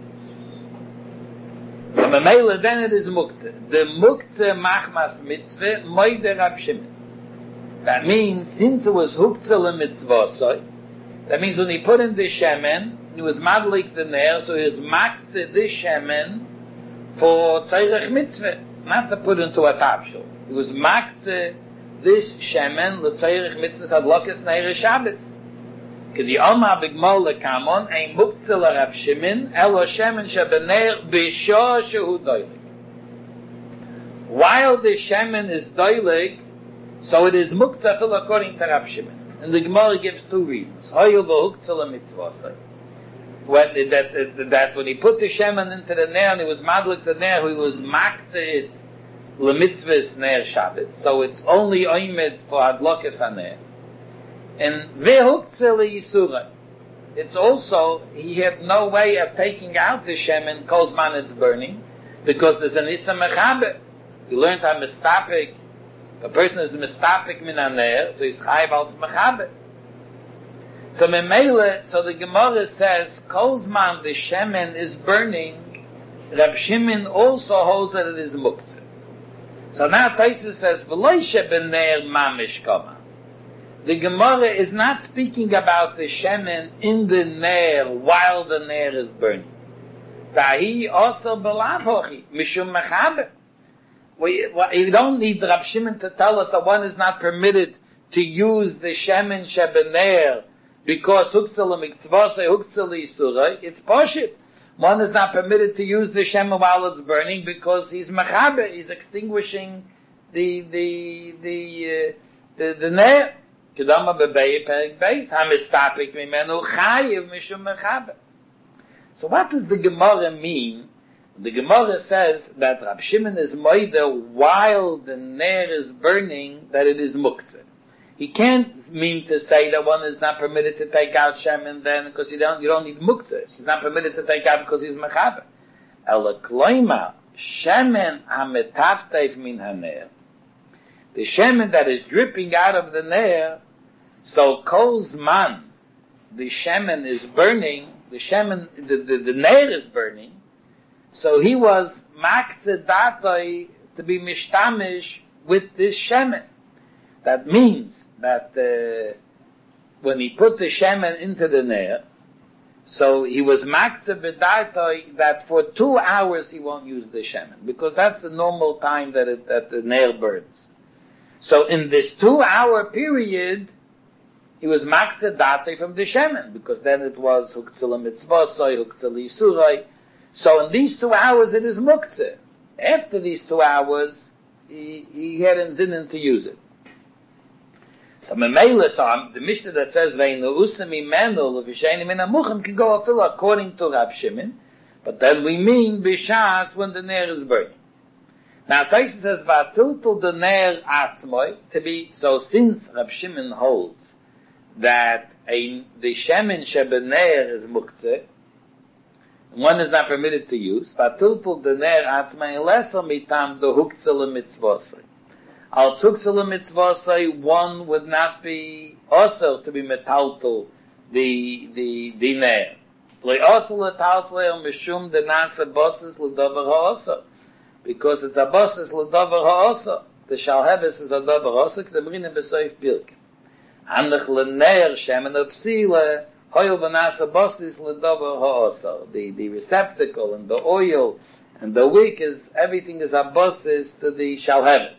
so Mamela, then it is muktzeh. The muktzeh machmas mitzvah moide Rab Shimon. That means since it was huktzeh mitzvah, that means when he put in the shemen, he was madlik the ner, so he was maktzeh this shemen for tzarech mitzvah, not to put into a tapshul. He was maktzeh this shemen l'tzarech mitzvah adlokas neire Shabbos. K'di Alma b'gmol lekamon ein muktzeh l'Rab Shimon elo shemen shebener b'shah shehu doilik. While the shemen is doilik, so it is muktzeh fil according to Rab Shimon. And the Gemara gives two reasons. Hoyu v'huktzeh l'mitzvah. When that, that that when he put the shemen into the ner and he was madlik the ner, he was maktzeh it l'mitzvahs ner Shabbos. So it's only oimed for adlokas haner. And v'huktzeh l'yisura. It's also, he had no way of taking out the shemen kozman it's burning, because there's an issa mechaber. You learned how mistapik, a person is mistapik min haner, so he's chayiv als mechaber. So memele, so the Gemara says, kozman the shemen is burning, Rab Shimon also holds that it is muktzeh. So now Taisus says, v'loi shebener mamish kama. The Gemara is not speaking about the shemen in the ner while the ner is burning. Tahi also belav hochi mishum mechaber. We, we don't need Rab Shimon to tell us that one is not permitted to use the shemen shebener because huktzeh l'mitzvah huktzeh l'yisura. It's poshit. One is not permitted to use the shemen while it's burning because he's mechaber. He's extinguishing the the the uh, the, the ner. Kedama bebei perik beis hamistapik mimenu chayiv mishum mechaber. So what does the Gemara mean? The Gemara says that Rab Shimon is moida while the ner is burning, that it is muktzeh. He can't mean to say that one is not permitted to take out shemen then because you don't, you don't need muktzeh. He's not permitted to take out because he's mechaber. Ela kloima, shemen ha-metaftef min ha-ner. The shemen that is dripping out of the ner, so kol zman, the shemen is burning, the shemen, the, the, the ner is burning, so he was maktzeh datoi to be mishtamish with this shemen. That means that uh, when he put the shemen into the ner, so he was maktzeh b'datoi that for two hours he won't use the shemen, because that's the normal time that it, that the ner burns. So in this two-hour period, he was maktzeh datoi from the shemen, because then it was huktzeh mitzvosoi, huktzeh isurai. So in these two hours it is muktzeh. After these two hours, he, he had in zinin to use it. So Memela, so the Mishnah that says Veinu Usami Menel V'Sheini Min HaMuchim can go fill according to Rab Shimon, but then we mean B'Shas when the ner is burning. Now Taisa says V'Atiltul the ner atzmoi to be, so since Rab Shimon holds that a, the shemen shebener is muktzeh, one is not permitted to use, V'Atiltul the ner atzmoi lesser mitam the huktzeh l'mitzvosai. Al tzuktzeh l'mitzvosai, one would not be also to be metaltal the the the ner. Lo also letaltal mishum the nasa bosses l'davar ha'osa, because it's a bosses l'davar ha'osa. The shalheves is a davar ha'osa k'damrina b'soif pirk. Anach l'ner shemen upsila hoyel v'nasa bosses l'davar ha'osa. The the receptacle and the oil and the wick is everything is a bosses to the shalheves.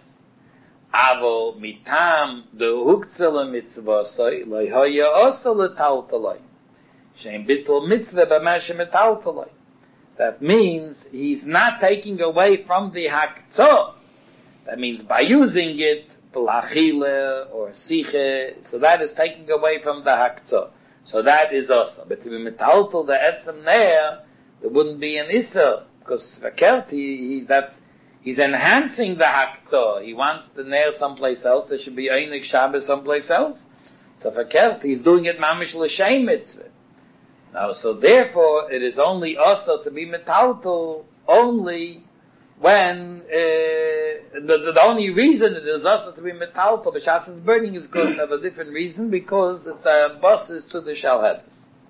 Avo mitam de huktzeh l'mitzvosai lo haya osa l'taltalai shein bittul mitzvah b'mashe metaltalai. That means he's not taking away from the haktzah. That means by using it b'lachile or siche, so that is taking away from the haktzah. So that is osa. But to be metaltal the etzem ner, there wouldn't be an issa, because verkehrt, he, he that's he's enhancing the haktzah. He wants the ner someplace else. There should be einik Shabbos someplace else. So verkehrt, he's doing it mamish l'shem mitzvah. Now, so therefore, it is only also to be metaltal only when, uh, the, the, the only reason it is also to be metaltal, b'shas is burning, is because of a different reason, because it's a bosses to the shalheves.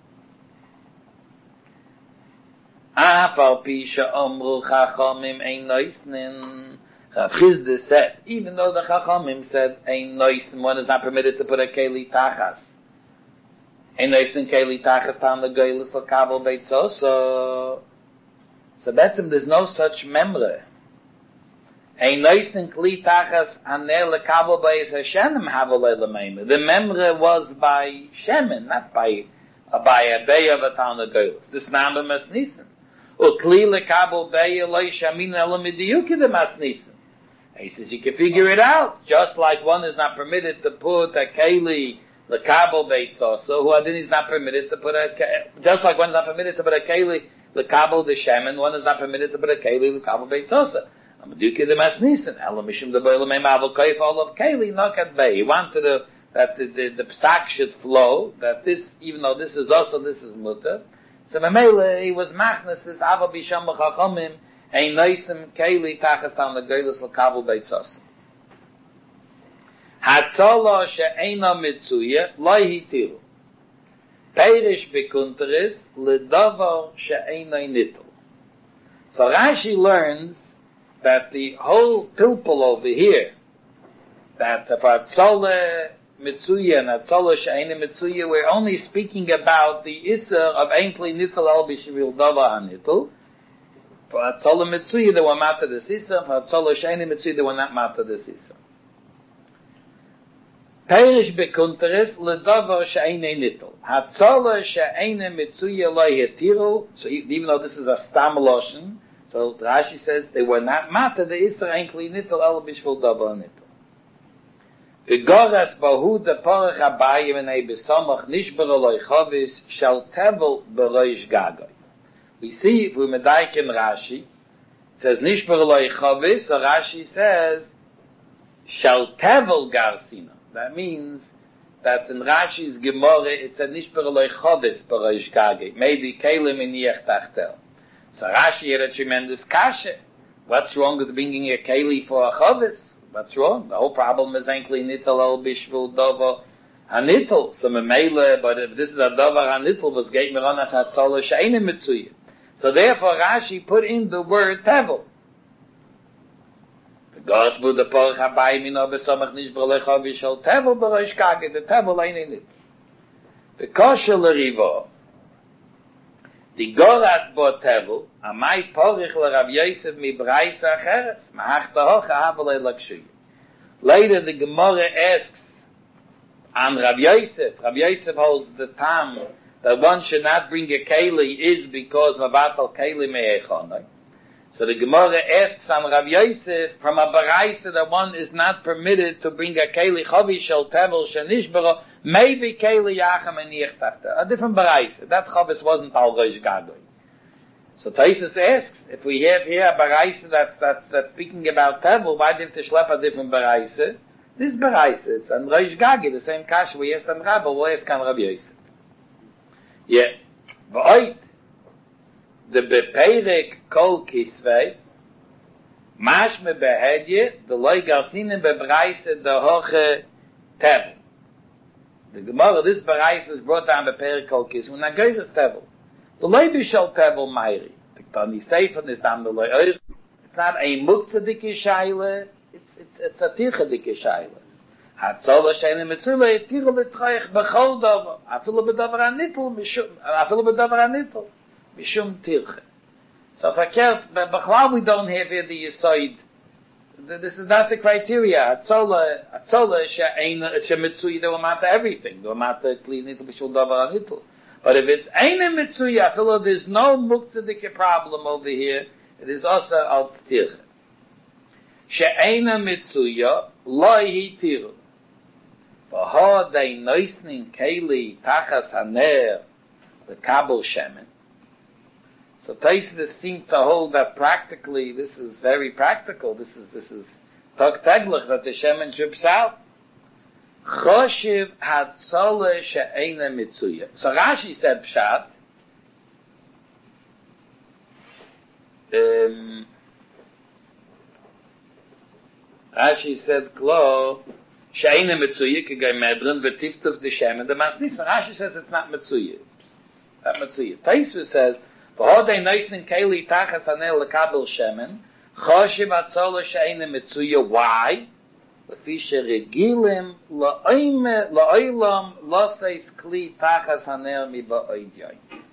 Afal pisha omru chachamim ein noisnin. Rav Chizda said, even though the chachamim said ein noisnin, one is not permitted to put a keli tachas. Ein noisnin keli tachas tam the goylus l'kabel beitzos. So, so that's him. There's no such memre. Ein noisnin keli tachas aner l'kabel beis hashenim havolei l'meimah. The memre was by shemen, not by by a bay of a town of goylus. This number must nissen. Ukli lekabel beya lo yishamin ela midiyuki de masnisim. He says you can figure it out. Just like one is not permitted to put a keli lekabel beit also, who adin is not permitted to put a, just like one is not permitted to put a keli lekabel de shemen, one is not permitted to put a keli lekabel beit also. Midiyuki de masnisim. Ela mishum de boile mei mavel koif all of keli nokat bey. He wanted to, that the, the, the psak should flow, that this, even though this is also, this is mutter. So Mamela, he was machnas this Ava Bisham Chachamim ein noisnim keli tachas tam legoylus l'kabel beitzos. Hatzola she'eina mitzuya lo hitiru. Perish bekunteris ledavar she'eina nittel. So Rashi learns that the whole pilpul over here, that for Hatzola Mitzuya and Hatzola She'eina Mitzuya, we're only speaking about the Issa of Ein Kli Nittel Al B'Shivil Dava HaNittel. For Hatzola Mitzuya, they were matter this Issa. For Hatzola She'eina Mitzuya, they were not matter this Issa. Perish Bekunteris L'Dava She'eina Nittel. Hatzola She'eina Mitzuya Lo Yetiru. So even though this is a Stam Loshen, so Rashi says they were not matter the Issa Ein Kli Nittel Al B'Shivil Dava HaNittel. V'goras bahu de porach habayim enei besamach nishbar oloi chovis shal tevel beroish gagoy. We see, if we medaik in Rashi, says Nishbar loy chavis, so Rashi says shall tevel garsina. That means that in Rashi's Gemara it said Nishbar loy chavis b'rosh gage. Maybe kelim in yech tachtel. So Rashi had a tremendous kasha. What's wrong with bringing a keli for a chavis? What's wrong? The whole problem is eigentlich nitel el bishvul dover hanitel. So memele, but if this is a dover hanitel, was geht mir an as hatzola she'enim mitzuye. So therefore Rashi put in the word tevel. The gospel the porach habayim ino besamach nishbar lecha v'shal tevel b'rosh kage. The tevel ain't in it. The kosher l'rivo. The goras bo tevel, amai porach l'Rav Yosef mi b'rais acheres, ma'ach tahocha havelei lakshuye. Later the Gemara asks on Rav Yosef. Rav Yosef holds the tam that one should not bring a keli is because mabatal keli me'echonai. So the Gemara asks on Rav Yosef from a baraisa that one is not permitted to bring a keli chavi shel tevel shenishbara, maybe keli yachem and yichtachta. A different baraisa. That chavis wasn't al rosh gadoy. So Taisus asks, if we have here a baraisa that, that's, that's speaking about tevel, why didn't they schlep a different baraisa? This baraisa, it's on rosh gagi, the same kasha we asked on Rabba, we asked on Rav Yosef. Yeah. V'oit, the beperek kol kisvei, mashme behedye, the loy garsinen bebraise the hoche tevel. The Gemara, this baraise is brought down beperek kol kisvei, and agoyres tevel. The loy bishal tevel meiri. The Tani Sefer is down the loy oich. It's not a muktadike shaila, it's, it's, it's a tirchadike shaila. Hatzola sheine mitzule tirol etreich bechol dover afilu bedover anitel mishum afilu bedover anitel mishum tirche. So verkehrt, bechlal we don't have here the yisoid. This is not the criteria. Hatzola hatzola sheine shemitzui they will matter everything. They will matter clean nitel bishul dover anitel. But if it's eine mitzui, afilu there's no muktzedike problem over here. It is also al tirche. Sheine mitzuya loy hi tirol. V'ho dei noisnin keli tachas haner the kabel shemen. So Taisvis seemed to hold that practically, this is very practical, this is, this is tog teglich, that the shemen drips out. Choshev hatzole she'ena mitzuya. So Rashi said pshat, um, Rashi said klo, she'ena mitzuya, kegay medrin, v'tiftuf the shemen, the masnis. Rashi says it's not mitzuya. Not mitzuya. Taisvis says, v'hodei noisnin keli tachas hanel lekabel shemen, choshev hatzole she'ena mitzuya. Why? Lefi sheregilim la'olam loseis kli tachas hanel mi ba'oidyoy.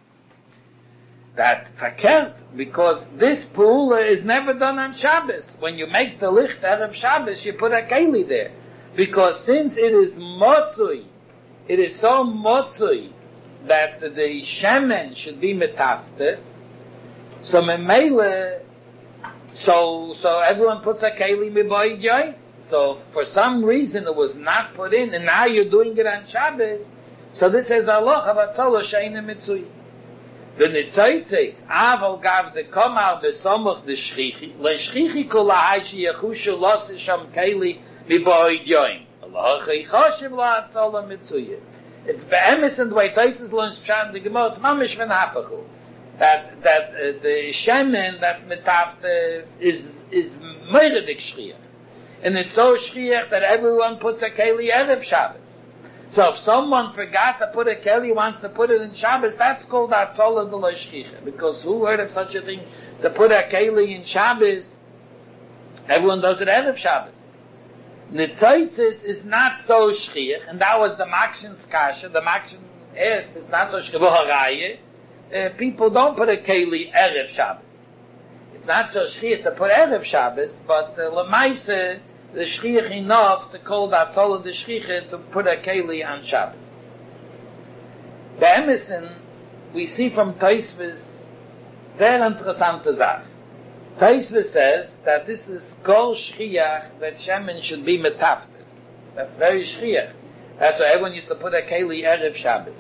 That fakert, because this pu'ula is never done on Shabbos. When you make the licht out of Shabbos, you put a keli there. Because since it is motzui, it is so motzui that the shemen should be metafte, so memele, so, so everyone puts a keli miboidyoy. So for some reason it was not put in, and now you're doing it on Shabbos, so this is Allah, havatzolo she'ena mitzui. The Nitzoitzes, Aval gav the Komar v'somoch the Shchichi, le Shchichi kol ha'aishi yechushu los sham keli miboid yoim. Allah chaychoshev la'atzola mitzuye. It's be'emes and the way Taisus learns Pshat, the Gemara, it's mamish v'napachu. That, that, uh, the shemen that's metafte is, is meiredig shchiach. And it's so shchiach that everyone puts a keli erev Shabbos. So if someone forgot to put a keli, wants to put it in Shabbos, that's called Atzola de lo Shchicha. Because who heard of such a thing? To put a keli in Shabbos, everyone does it erev Shabbos. Nitzoitzit is not so shchiach, and that was the Makshin's kasha. The Makshin is, it's not so shchiach. Uh, people don't put a keli erev Shabbos. It's not so shchiach to put erev Shabbos, but uh, lemaise, the shchiach enough to call that Atzola the shchiach to put a keli on Shabbos. The Emerson, we see from Taisvis, very interessante Sache. Taisvis says that this is kol shchiach that shemen should be metafte. That's very shchiach. That's why everyone used to put a keli erev Shabbos.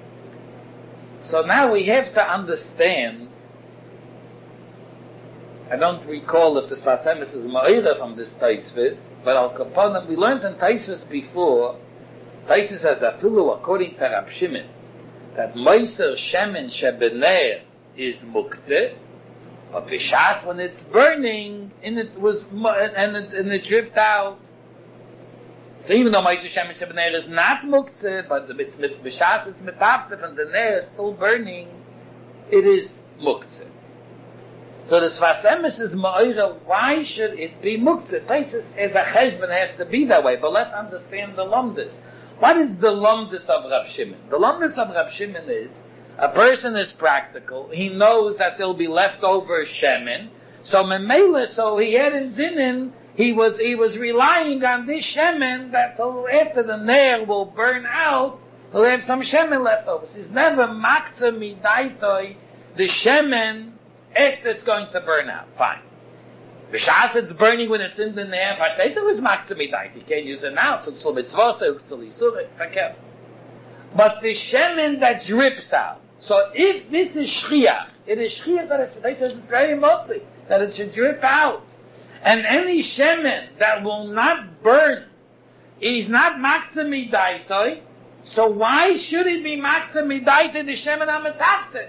So now we have to understand I don't recall if the Sfas Emes is Ma'ira from this Taisvis, but Al Kaponim, we learned in Taisvis before, Taisvis says that Filu, according to Rab Shimon, that Meiser Shemen Shebener is Muktzeh, but Bishas, when it's burning, and it was, and it, and it dripped out. So even though Meiser Shemen Shebener is not Muktzeh, but it's Bishas, it's Metaftev, and the Ner is still burning, it is Muktzeh. So the Sfas Emes is Ma'ira, why should it be Muktzeh? Taisus is a cheshbon, has to be that way, but let's understand the Lumdus. What is the Lumdus of Rav Shimon? The Lumdus of Rav Shimon is, a person is practical, he knows that there'll be leftover shemen, so Memela, so he had his zinin, he was, he was relying on this shemen, that till after the Ner will burn out, he'll have some shemen left over. So he's never Maktzeh Midaitoi, the shemen, after it's going to burn out, fine. B'shas it's burning when it's in the Ner, versteht it was Maktzeh Midait, you can't use it now, so it's a mitzvah, so it's a lisur, forget. But the shemen that drips out, so if this is shchiach, it is shchiach that it's, they says it's very motzi, that it should drip out. And any shemen that will not burn is not Maktzeh Midaitoi, so why should it be Maktzeh Midaitoi, the shemen ametafte?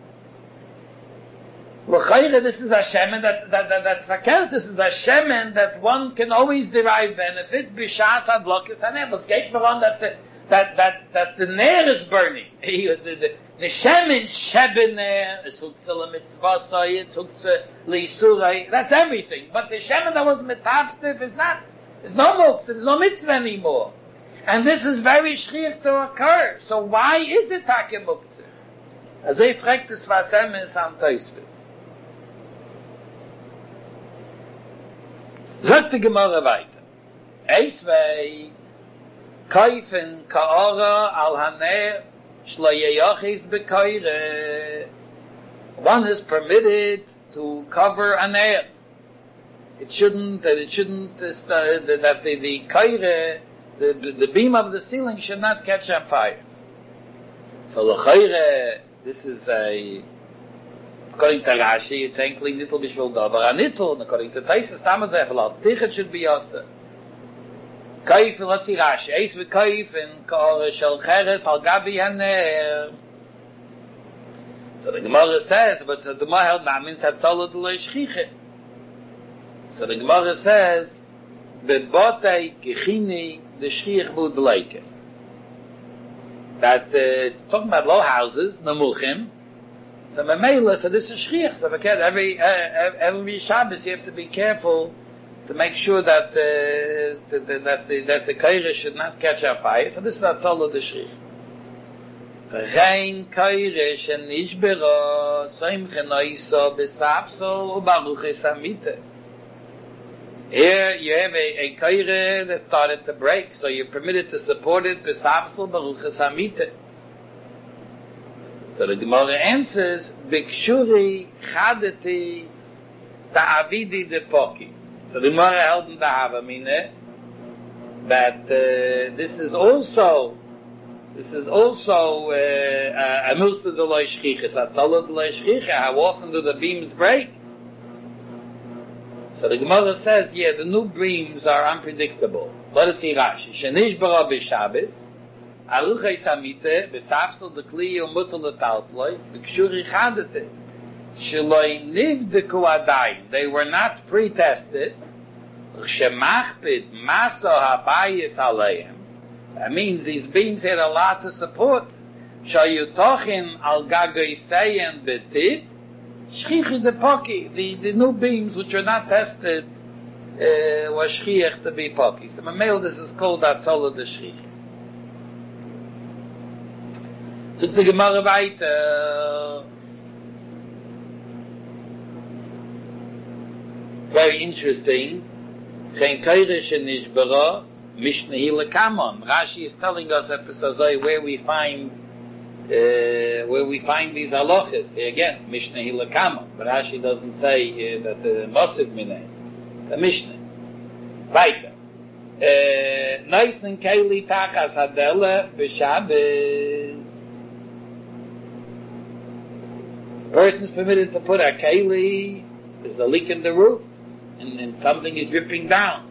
L'chayre, this is a shemen that, that, that, that's verkehrt. This is a shemen that one can always derive benefit. B'shas adlokes haner. But geht mir on that the, that, that, that the ner is burning. the, the, the shemen shebener, is huktzeh mitzvah, it's huktzeh li'isurai. That's everything. But the shemen that was metafstif is not, there's no muktzeh, there's no mitzvah anymore. And this is very schwierig to occur. So why is it take muktzeh? As I fragt es was Emes am Taisvis. Sagt die Gemara weiter. Eiswei, Kaufen Ka'ara al Haner, Shlayayachis Bekoire. One is permitted to cover a Ner. It shouldn't, that it shouldn't, uh, that the, the Koire, the, the, the beam of the ceiling should not catch on fire. So the Koire, this is a, according to Rashi, it's eigentlich nittel bishvil davar a nittel, and according to Taisus, Tamas Efelat, Tichet should be also. Kaif, let's see Rashi, Eis v'kaif, and Ka'or shel cheres al gabi haner. So the Gemara says, but the Gemara held ma'amin tatzalot lo yishchiche. So the Gemara says, Bebotei kichini, the shchich bud b'leike. That uh, it's talking about low houses, namuchim. So Mamela, so this is shchich. So every uh, every Shabbos you have to be careful to make sure that uh, that the, that the, that the kaira should not catch on fire. So this is not all of the shchich. Rein kaira shenishbera soim chenoiso besapsol ubaruch esamite. Here you have a, a kaira that started to break, so you're permitted to support it besapsol baruch esamite. So the Gemara answers, Bikshuri chadeti ta'avidi de poki. So the Gemara held in the Havamine that uh, this is also, this is also a milsta de lo shchiches, a tolo de lo shchiches. How often do the beams break? So the Gemara says, yeah, the new beams are unpredictable. Let us see Rashi. Shenish bara b'Shabbos, Aruchei Samite, Besafsel de Kli Umutel de Taltloi, Bikshuri Chadete, Sheloi Nivdeku Adayim, they were not pre-tested, Shemachpid Maso Habayis Aleim, that means these beams had a lot to support, Shayutochin Al Gagoi Seyen Betit, Shchichi de Poki, the, the new beams which were not tested, uh, were Shchiach to be Poki. So Mamel, this is called Atzola de Shchichi. So the Gemara weiter. Very interesting. Kein Kairish Nishbara, Mishnah Hilakamon. Rashi is telling us at Pesazai where we find uh, where we find these halachas. Again, Mishnah Hilakamon. But Rashi doesn't say uh, that the Mosif Minay. The Mishnah. Weiter. Neisen Keili Tachas Hadele B'Shabbos. Person is permitted to put a keli There's a leak in the roof, and, and something is dripping down.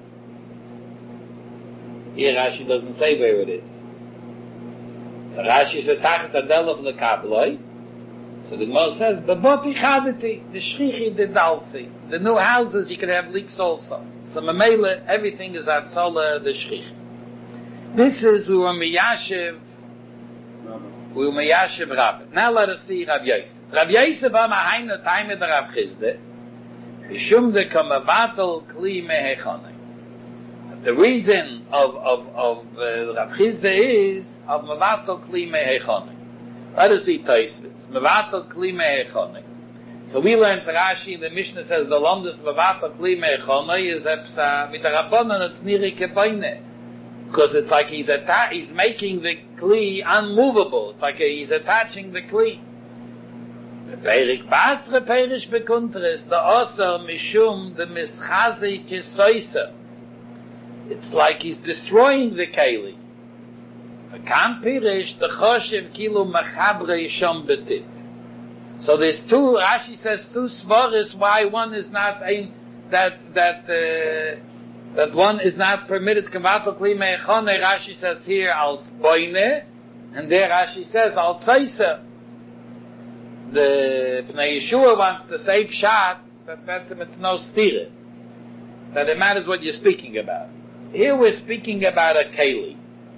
Here Rashi doesn't say where it is. So Rashi says, Tachat Adela of the Kabloi. So the Gemara says, Baboti Chadati, the Shchichi, the Dalfi. The new houses, you can have leaks also. So Mamela, everything is at Sola, the Shchichi. This is, we were Miyashiv, we were Miyashiv Rabbi. Now let us see Rav Yosef. Rav Yosef am aheim no time with Rav Chizde, Yishum de Kamavatal Kli Mehechonai. The reason of, of, of uh, Rav Chizde is, of Mavatal Kli Mehechonai. Let us see Taisvitz. Mavatal Kli Mehechonai. So we learned Rashi, the Mishnah says, the Lomdus Mavatal Kli Mehechonai is Epsa, mit der Rabbanon, it's Niri Kepoine. Because it's like he's atta- he's making the Kli unmovable. It's like a, he's attaching the Kli. Perik Basre Perish Bekuntres, the Osir Mishum, the Mischazi Kisoisa. It's like he's destroying the Keli. Kan Pirish, the Choshev Kilu Machabre Shom Betit. So there's two, Rashi says two svaris why one is not, ein, that, that, uh, that one is not permitted. Kavato Kli Meichone, Rashi says here, als Boine, and there Rashi says, als Seisa. The Pnei Yeshua wants the same shot, but that's him, it's no stira. That it matters what you're speaking about. Here we're speaking about a Keli.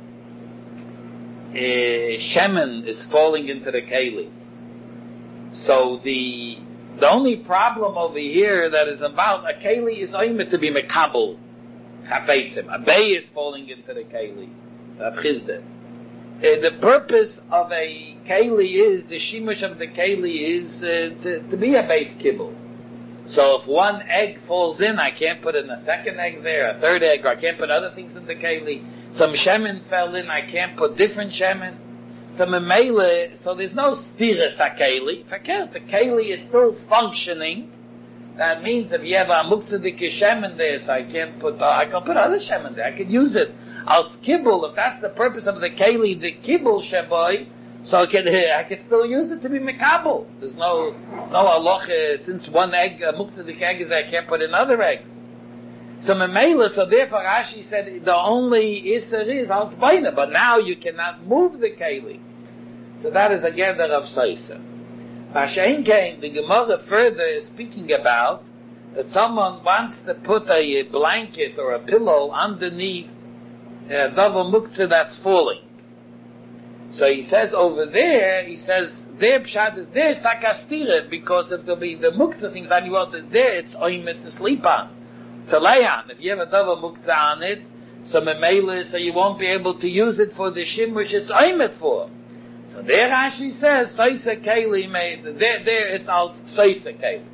Uh, Shemen is falling into the Keli. So the, the only problem over here that is about a Keli is only to be Mekabel. Chafetzim. A bay is falling into the Keli. Rav Chizde. Uh, the purpose of a Keli is, the Shimush of the Keli is uh, to, to be a base kibble. So if one egg falls in, I can't put in a second egg there, a third egg, or I can't put other things in the Keli. Some shemen fell in, I can't put different shemen. Some memele, so there's no stiras ha-Keli. The Keli is still functioning. That means if you have a muktzadike shemen there, so I can't put, uh, I can put other shemen there, I can use it. Als kibble, if that's the purpose of the Keli, the kibble sheboy, so I can, I can still use it to be mekabel. There's no, no halacha, since one egg, a muktzadike egg is, I can't put in other eggs. So memela, so therefore Rashi said the only isser is als baina, but now you cannot move the Keli. So that is a gather of Saisa. Mashain came, the Gemara further is speaking about that someone wants to put a blanket or a pillow underneath a double muktzah that's falling. So he says over there, he says, there pshat is there sakastira, because if there'll be the muktzah things on you out there, it's oimet to sleep on, to lay on. If you have a double muktzah on it, so memela, so you won't be able to use it for the shim which it's oimet for. So there Rashi says, Soisa Keli made, there, there it's out Soisa Keli.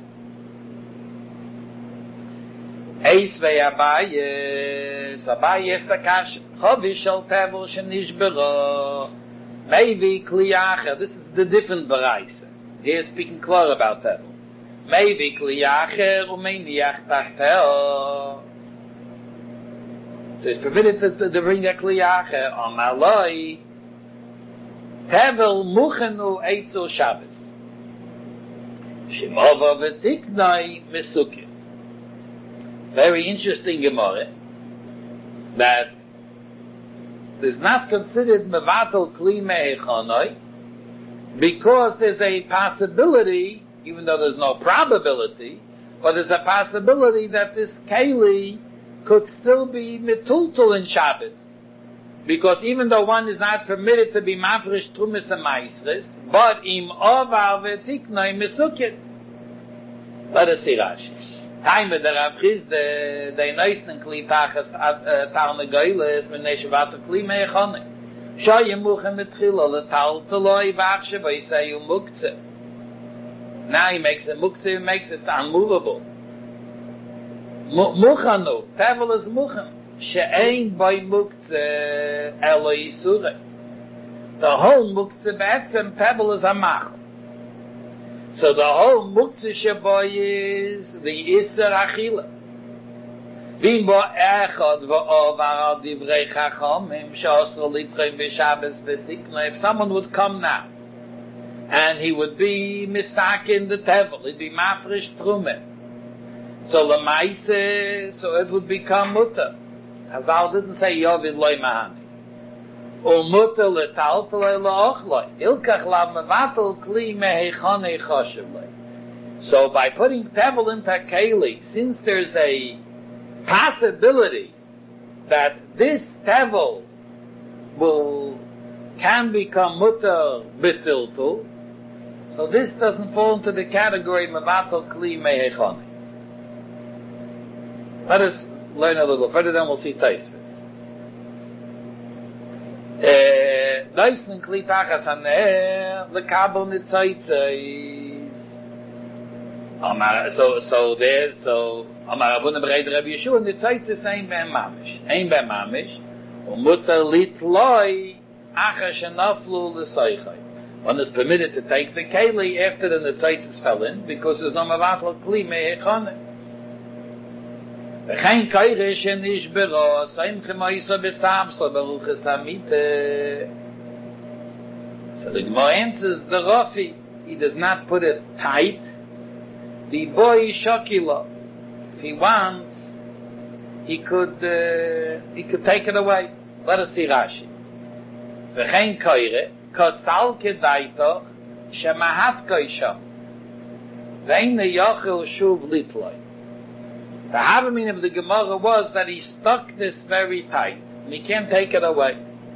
Eis ve'abaye, so abaye is the kash, Chovish al tevel shenishbera, maybe kliyacha, this is the different variety. Here speaking clear about tevel. Maybe kliyacha, umeniach tachteo. So it's permitted to, to, to bring a kliyacha on maloi, Tevel muchenu eitzel Shabbos. Shemova v'tiknai mesukim. Very interesting Gemara that is not considered mevatel kli mehechonoi because there's a possibility, even though there's no probability, but there's a possibility that this keli could still be mitultul in Shabbos. Because even though one is not permitted to be mafresh trumis and maisres, but im ovar v'tiknoi mesukit. Let us see Rashi. Time with the Rav Chizde, the neisten kli tachas talne geiles min neshevat kli meichone. Shoyim muchem etchila letal teloi vachshe v'yisayu muktzeh. Now he makes it muktzeh, he makes it unmovable. Muchanu, tevel is muchem. She'ein by muktzeh elo yisure. The whole muktzeh be'etzem pebble is a mach. So the whole muktzeh sheboy is the iser achila. Vim bo echad v'ovar al divrei chachamim she'osro litrei v'shabbos v'tikna. If someone would come now, and he would be misak in the tevel, he'd be mafresh trumeh. So lemaise, so it would become mutter. Chazal didn't say yovid loy mahani. O mutter letaltel leochloi. Ilkach lav mevatel kli mehechane choshev lei. So by putting tevel into keli, since there's a possibility that this tevel will can become mutter bitiltul, so this doesn't fall into the category mevatel kli mehechane. Let us learn a little further, then we'll see Taisvis. Neisen kli tachas haneh lekabel nitzaitzais. So so there so Amar Abuna Bereder Rabbi Yeshua nitzaitzais ein ben mamish, ein ben mamish, umuter litloi achar shenaflu l'soichai. One is permitted to take the keli after the nitzaitzis fell in, because there's no mevatel kli mehechane. V'chein kaire shenish bero, saim chemaisa b'samso beruches hamite. So the Gemara answers the Rafi, he does not put it tight. The boy shokila, if he wants, he could uh, he could take it away. Let us see Rashi. V'chein kaire, kosal kedaito, shemahat koisham. V'ein yochel shuv litloi. The Havamin of the Gemara was that he stuck this very tight, and he can't take it away.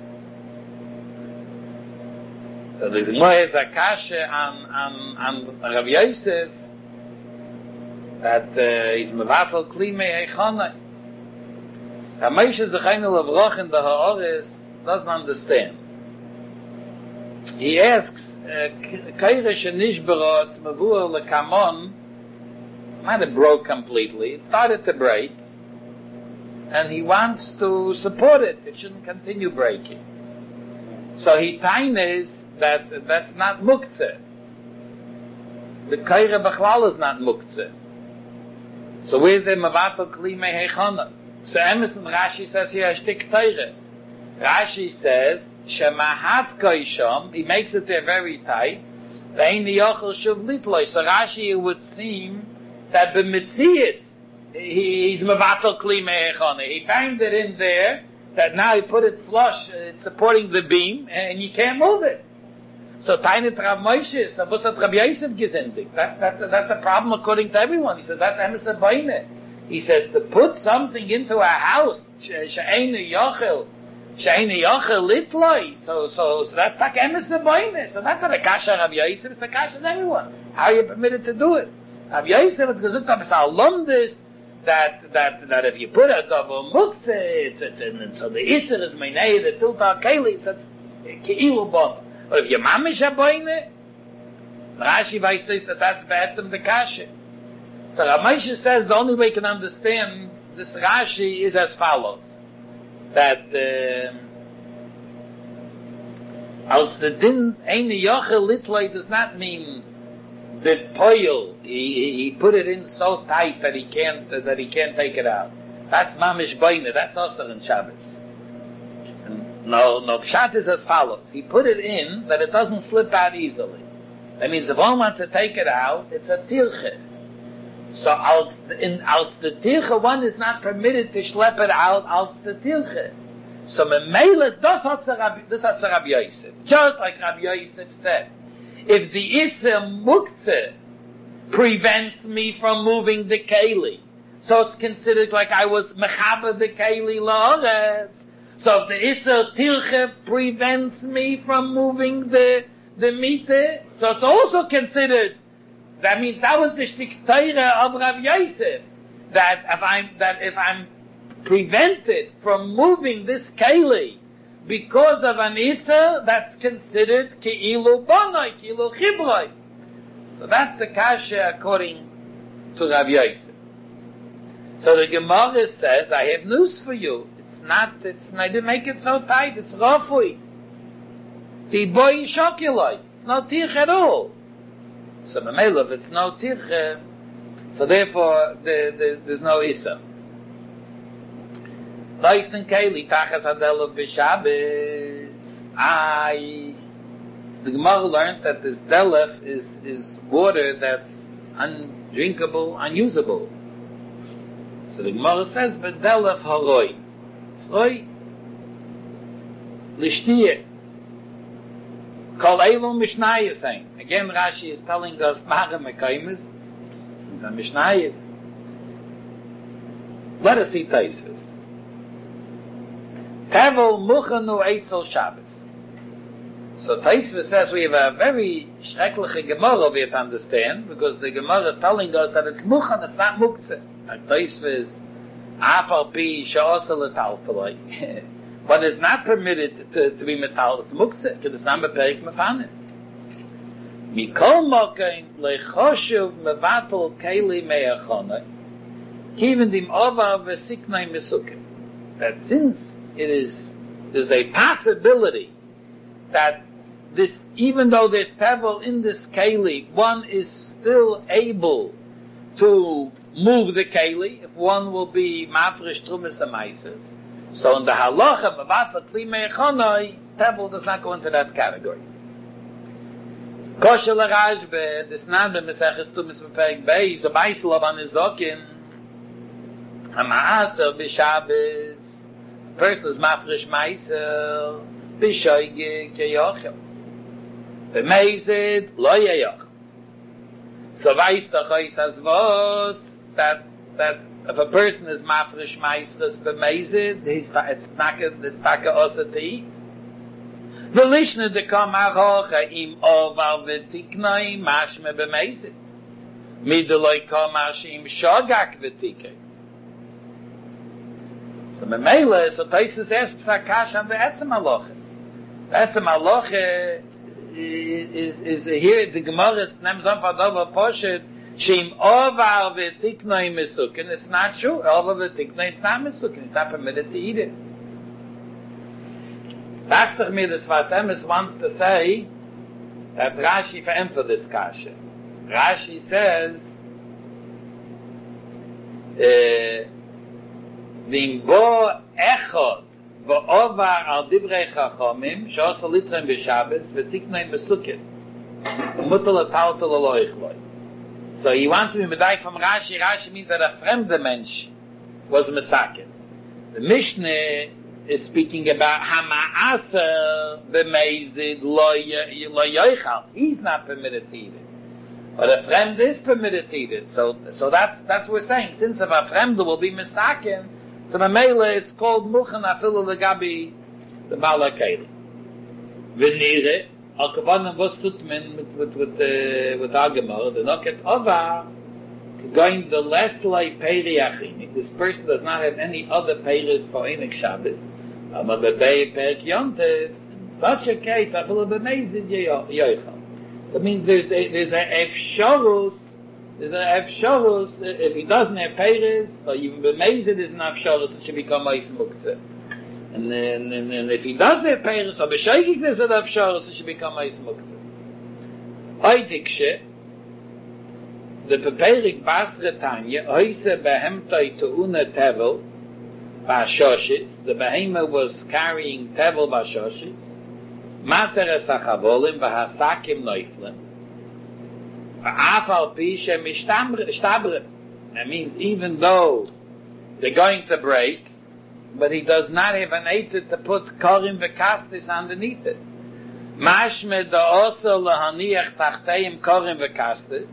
So the Gemara is a kasha on, on, on Rav Yosef, that uh, he's mevatel kli mehechane. The Moshe Zechaynu Levrach in the Ha'aris doesn't understand. He asks, Kaire shenish berot mevur lekamon, not it broke completely, it started to break, and he wants to support it, it shouldn't continue breaking. So he tainas that that's not muktzeh. The kaira b'chlal is not muktzeh. So where's the mevatel kli mehechana? So Emerson Rashi says here a shtik teire. Rashi says shemahat koisham, he makes it there very tight. Ve'ein yochel shuv litloi. So Rashi, it would seem that the Metzias, he, he's mevatel kli mehechana. He timed it in there, that now he put it flush, it's supporting the beam, and you can't move it. So Tainet Rav Moshe, so was hat Rabbi Yosef gesendigt? That's, that's, a, that's a problem according to everyone. He said, that's emes habayne. He says, to put something into a house, she'einu yochel, she'einu yochel litloi, so, so, so that's like emes habayne. So that's not a kasha Rav Yosef, it's a kasha of everyone. How are you permitted to do it? Rav Yosef had gesucht, aber es alumdis, that, that, that if you put a double muktzeh, it's, it's, and so the Isser is meinei, the tilta keli, so it's ke'ilu bon. But if your mamish habayne, Rashi weiß this, that that's bad from the kasha. So Rav Moshe says the only way you can understand this Rashi is as follows. That, uh, als the din eine yochel litloi does not mean the poil, he, he put it in so tight that he can't, uh, that he can't take it out. That's mamish bayne, that's also in Shabbos. And no, no, pshat is as follows. He put it in that it doesn't slip out easily. That means if one wants to take it out, it's a tirche. So als, in, als the tirche, one is not permitted to schlep it out als the tirche. So memeiles, das hat Rabbi Yosef. Just like Rabbi Yosef said. If the Issa Muktzeh prevents me from moving the Keli, so it's considered like I was Mechaber the Keli La'aretz. So if the Issa Tirche prevents me from moving the, the Mite, so it's also considered, that means that was the Shtik Teire of Rav Yosef, that if I'm, that if I'm prevented from moving this Keli, because of an Issa, that's considered Ke'ilu Banai, Ke'ilu Chibroi. So that's the Kasha according to Rav Yosef. So the Gemara says, I have news for you. It's not, it's, I didn't make it so tight, it's Rafui. The boy Shokiloi. It's no Tirch at all. So Mamela, if it's no Tirch, so therefore, the, the, there's no Issa. Leisten Keli, Tachas Hadelov B'Shabbos. I, the Gemara learned that this Delef is, is water that's undrinkable, unusable. So the Gemara says, Bedelef haroi. Sloi, Lishtiye. Kol Eilum Mishnayis saying. Again, Rashi is telling us, Mara Mekaimis, the Mishnayis. Let us see Taisvis. Tevel Muchanu Eitzel Shabbos. So Taisvis says we have a very schreckliche Gemara we have to understand, because the Gemara is telling us that it's Muchan, it's not Muktzeh. Like Taisvis, Afal Pi Sha'asa L'Taltalai. But it's not permitted to, to be metal, it's Muktzeh, because it's not Meperik Mefanim. Mikol Mokain Lechoshuv Mevatel Keili Me'achonai Kivin Dim Ova V'Siknai Mesukim. That since it is, there's a possibility that this, even though there's tevel in this keli, one is still able to move the keli, if one will be mafresh trumas amaises. So in the halacha, mevatel kli me'echonai, tevel does not go into that category. Kosher l'rajbe, this nan b'meseches tumas v'perek beis, a meisel of anizokin, hama'asel b'shabes, a person is mafresh meisel, b'shoige keyochel. B'meizid lo yeyoch. So weiss the chois as vos, that, that if a person is mafresh meisres b'meizid, it's not, it's not also to eat. V'lishne de kam arocha im oval v'tiknoi mashme b'meizid. Mideloi kam ashim shogak v'tiknoi. So Memele, so Taisus asks for Akash on the Etzem Aloche. The Etzem Aloche is, is, is here, the Gemara names on Fadova Poshet, Shim Ovar V'Tiknoi Mesukin. It's not true. Ovar V'Tiknoi, it's not Mesukin. It's not permitted to eat it. Dachtach mir, das was Emes wants to say, that Rashi verämpft this Kasha. Rashi says, uh, V'im bo echod v'ovar al divrei chachomim she'osa litrem b'Shabbos v'tiknei b'sukkot mutal ataltal aloichloi. So he wants to be medayik from Rashi. Rashi means that a fremde mensch was mesaken. The Mishnah is speaking about hama'asa b'meizid lo yoichal. He's not permitted to eat it. But a friend is permitted to eat it. So, so that's, that's what we're saying. Since if a friend will be mesaken, so Mamela, it's called Muchan Afilu Legabi, the Bala Keli. Venire, al Kavanan was tutmen with, with, with, uh, with Agamor, the Noket Ova, going the less like Peri Achini. This person does not have any other Peris for Enik Shabbos. But the day Perik Yontev, in such a case, Afilu B'meizid Yoichal. That means there's a, there's a Efshorus, there's a Efshorus, if he doesn't have Peres, or even B'meizid is an Efshorus, it should become Eis Muktzeh. And then, and, and if he does have Peres, or B'shoigig there's an Efshorus, it should become Eis Muktzeh. Oitikshe, the Peperik Basre Tanya, Oise Behemtoi Tu'una Tevel, Ba'ashoshis, the Behemah was carrying Tevel Ba'ashoshis, Mater esachavolim v'hasakim noiflim. V'afal pi shemishtabrim. That means even though they're going to break, but he does not have an eitzit to put korim v'kastis underneath it. Mashme da'osa lahaniach tachteim korim v'kastis.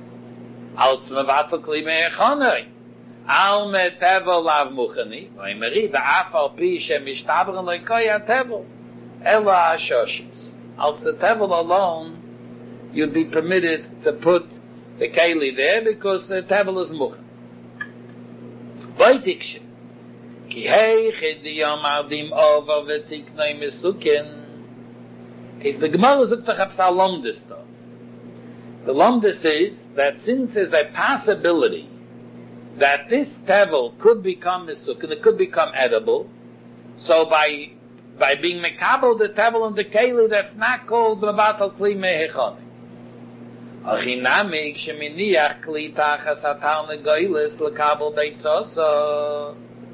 Al tzmevatel kli me'echonoi. Al me tevel lav muchani. V'imeri v'afal pi shemishtabrim loikoya tevel. Ela Ashoshis. Als the tevel alone, you'd be permitted to put the keli there because the tevel is much. Boitikshe. Ki hei chidiyam ardim over v'tiknei mesukin. Is the Gemara zuktach apsa lomdis though. The lomdis is that since there's a possibility that this tevel could become mesukin, it could become edible, so by by being mekabel the tevel and the keli, that's not called mevatel kli mehechoni. Achinamik sheminiach kli tachas hatal negoilis lekabel beitzoso.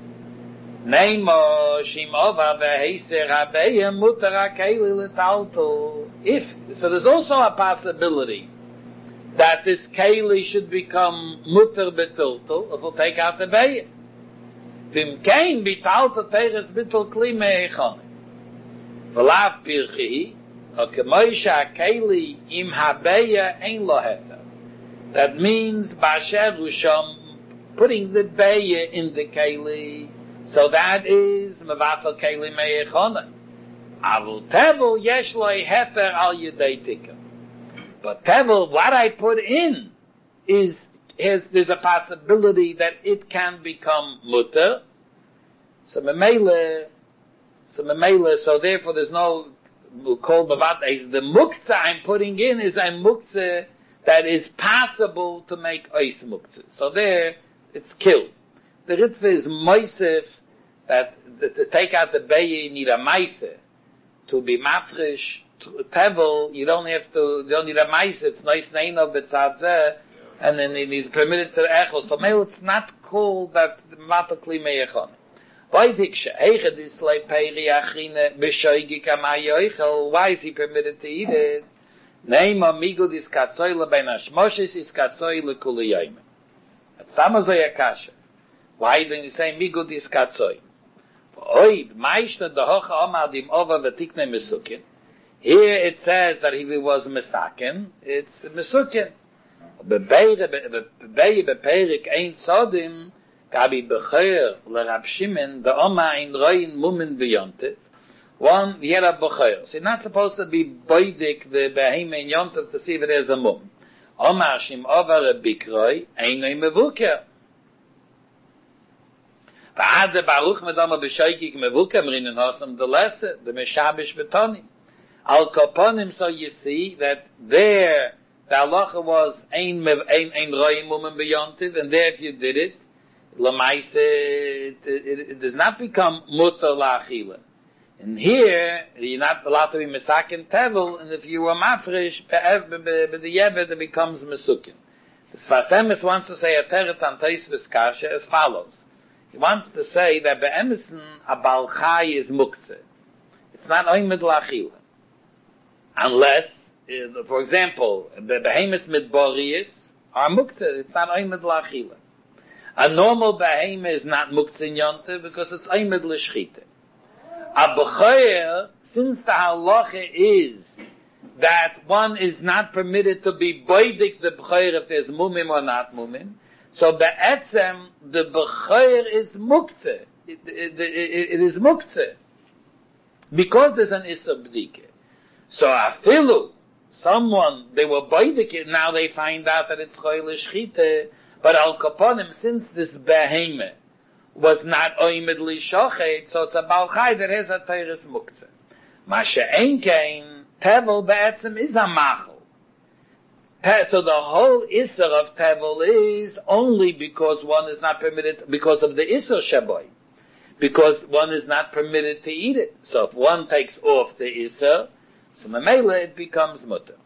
Neimo shimova veheiser habeyem mutar hakeli letalto. If, so there's also a possibility that this keli should become mutter betiltel, if we'll take out the beya. Vim kein bitalta teres bitel kli me'echon. V'lav pirchi, o kemoisha keli im habeya ein lo heter. That means, basher usham, putting the beya in the keli, so that is mevatel keli me'echon. Avul tevel yesh lo heter al yedei tikka. But tevel, what I put in, is, is, there's a possibility that it can become mutter. So memele, so memele, so therefore there's no, called bavat, is the muktzah I'm putting in is a muktzah that is possible to make ois muktzah. So there, it's killed. The ritva is moisef, that, that to take out the beya, you need a meise, to be mafresh, tevel, you don't have to, you don't need a mice, it's nice neino betzadzeh, and then he's permitted to echo. So maybe it's not called that matakli meyechon. Vaydiksha, eichad is like peri achine b'shoigi kamayoichel, why is he permitted to eat it? Neima migud is katzoy lebein hashmoshes is katzoy lekuli yoyim. That's samazoy akasha. Why don't you say migud is katzoy? Oy, meishna dehocha omadim ova v'tikne mesukin. Here it says that if he was mesaken, it's mesuken. Bebeire beperik ein sodim, gabi becher l'Rab Shimon, the Oma in roin mumen beyontet. One, he had a becher. So he's not supposed to be boidik the beheme in yontet to see if there's a mum. Oma shim over a bikroi, ein no mevuker. V'ad the baruch medama b'shoikik mevuker, mrinen hosam the lesser, the meshabish betonim. Al Kaponim, so you see that there the halacha was ein ein ein roim mumen beyontiv, and there if you did it, lamaise it, it, it does not become mutter la'achila. And here you're not allowed to be mesaken tevel, and if you were mafresh b'diyeved it becomes mesukin. The Sfas Emes wants to say a teretz an Tosfos kasha as follows. He wants to say that be'emesen a bal chai is muktzeh. It's not oimed la'achila. Unless, uh, for example, the behemoth midborius are muktzah, it's not oimed la'achila. A normal behemoth is not muktzah in yonte because it's oimed l'shchita. A b'choyer, since the halacha is that one is not permitted to be boidik the b'choyer if there's mumim or not mumim, so be'etzem, the b'choyer is muktzah. It, it, it, it is muktzah. Because there's an issa b'dike. So afilu, someone, they were boidik, now they find out that it's choyle shchite, but al kaponim, since this behemoth was not oimed li shochet, so it's a balchai that has a teres muktzah. Masha ein kein, tevel be'etzem is a machel. So the whole issa of tevel is only because one is not permitted, because of the issa shaboy. Because one is not permitted to eat it. So if one takes off the issa, so memela it becomes mutter.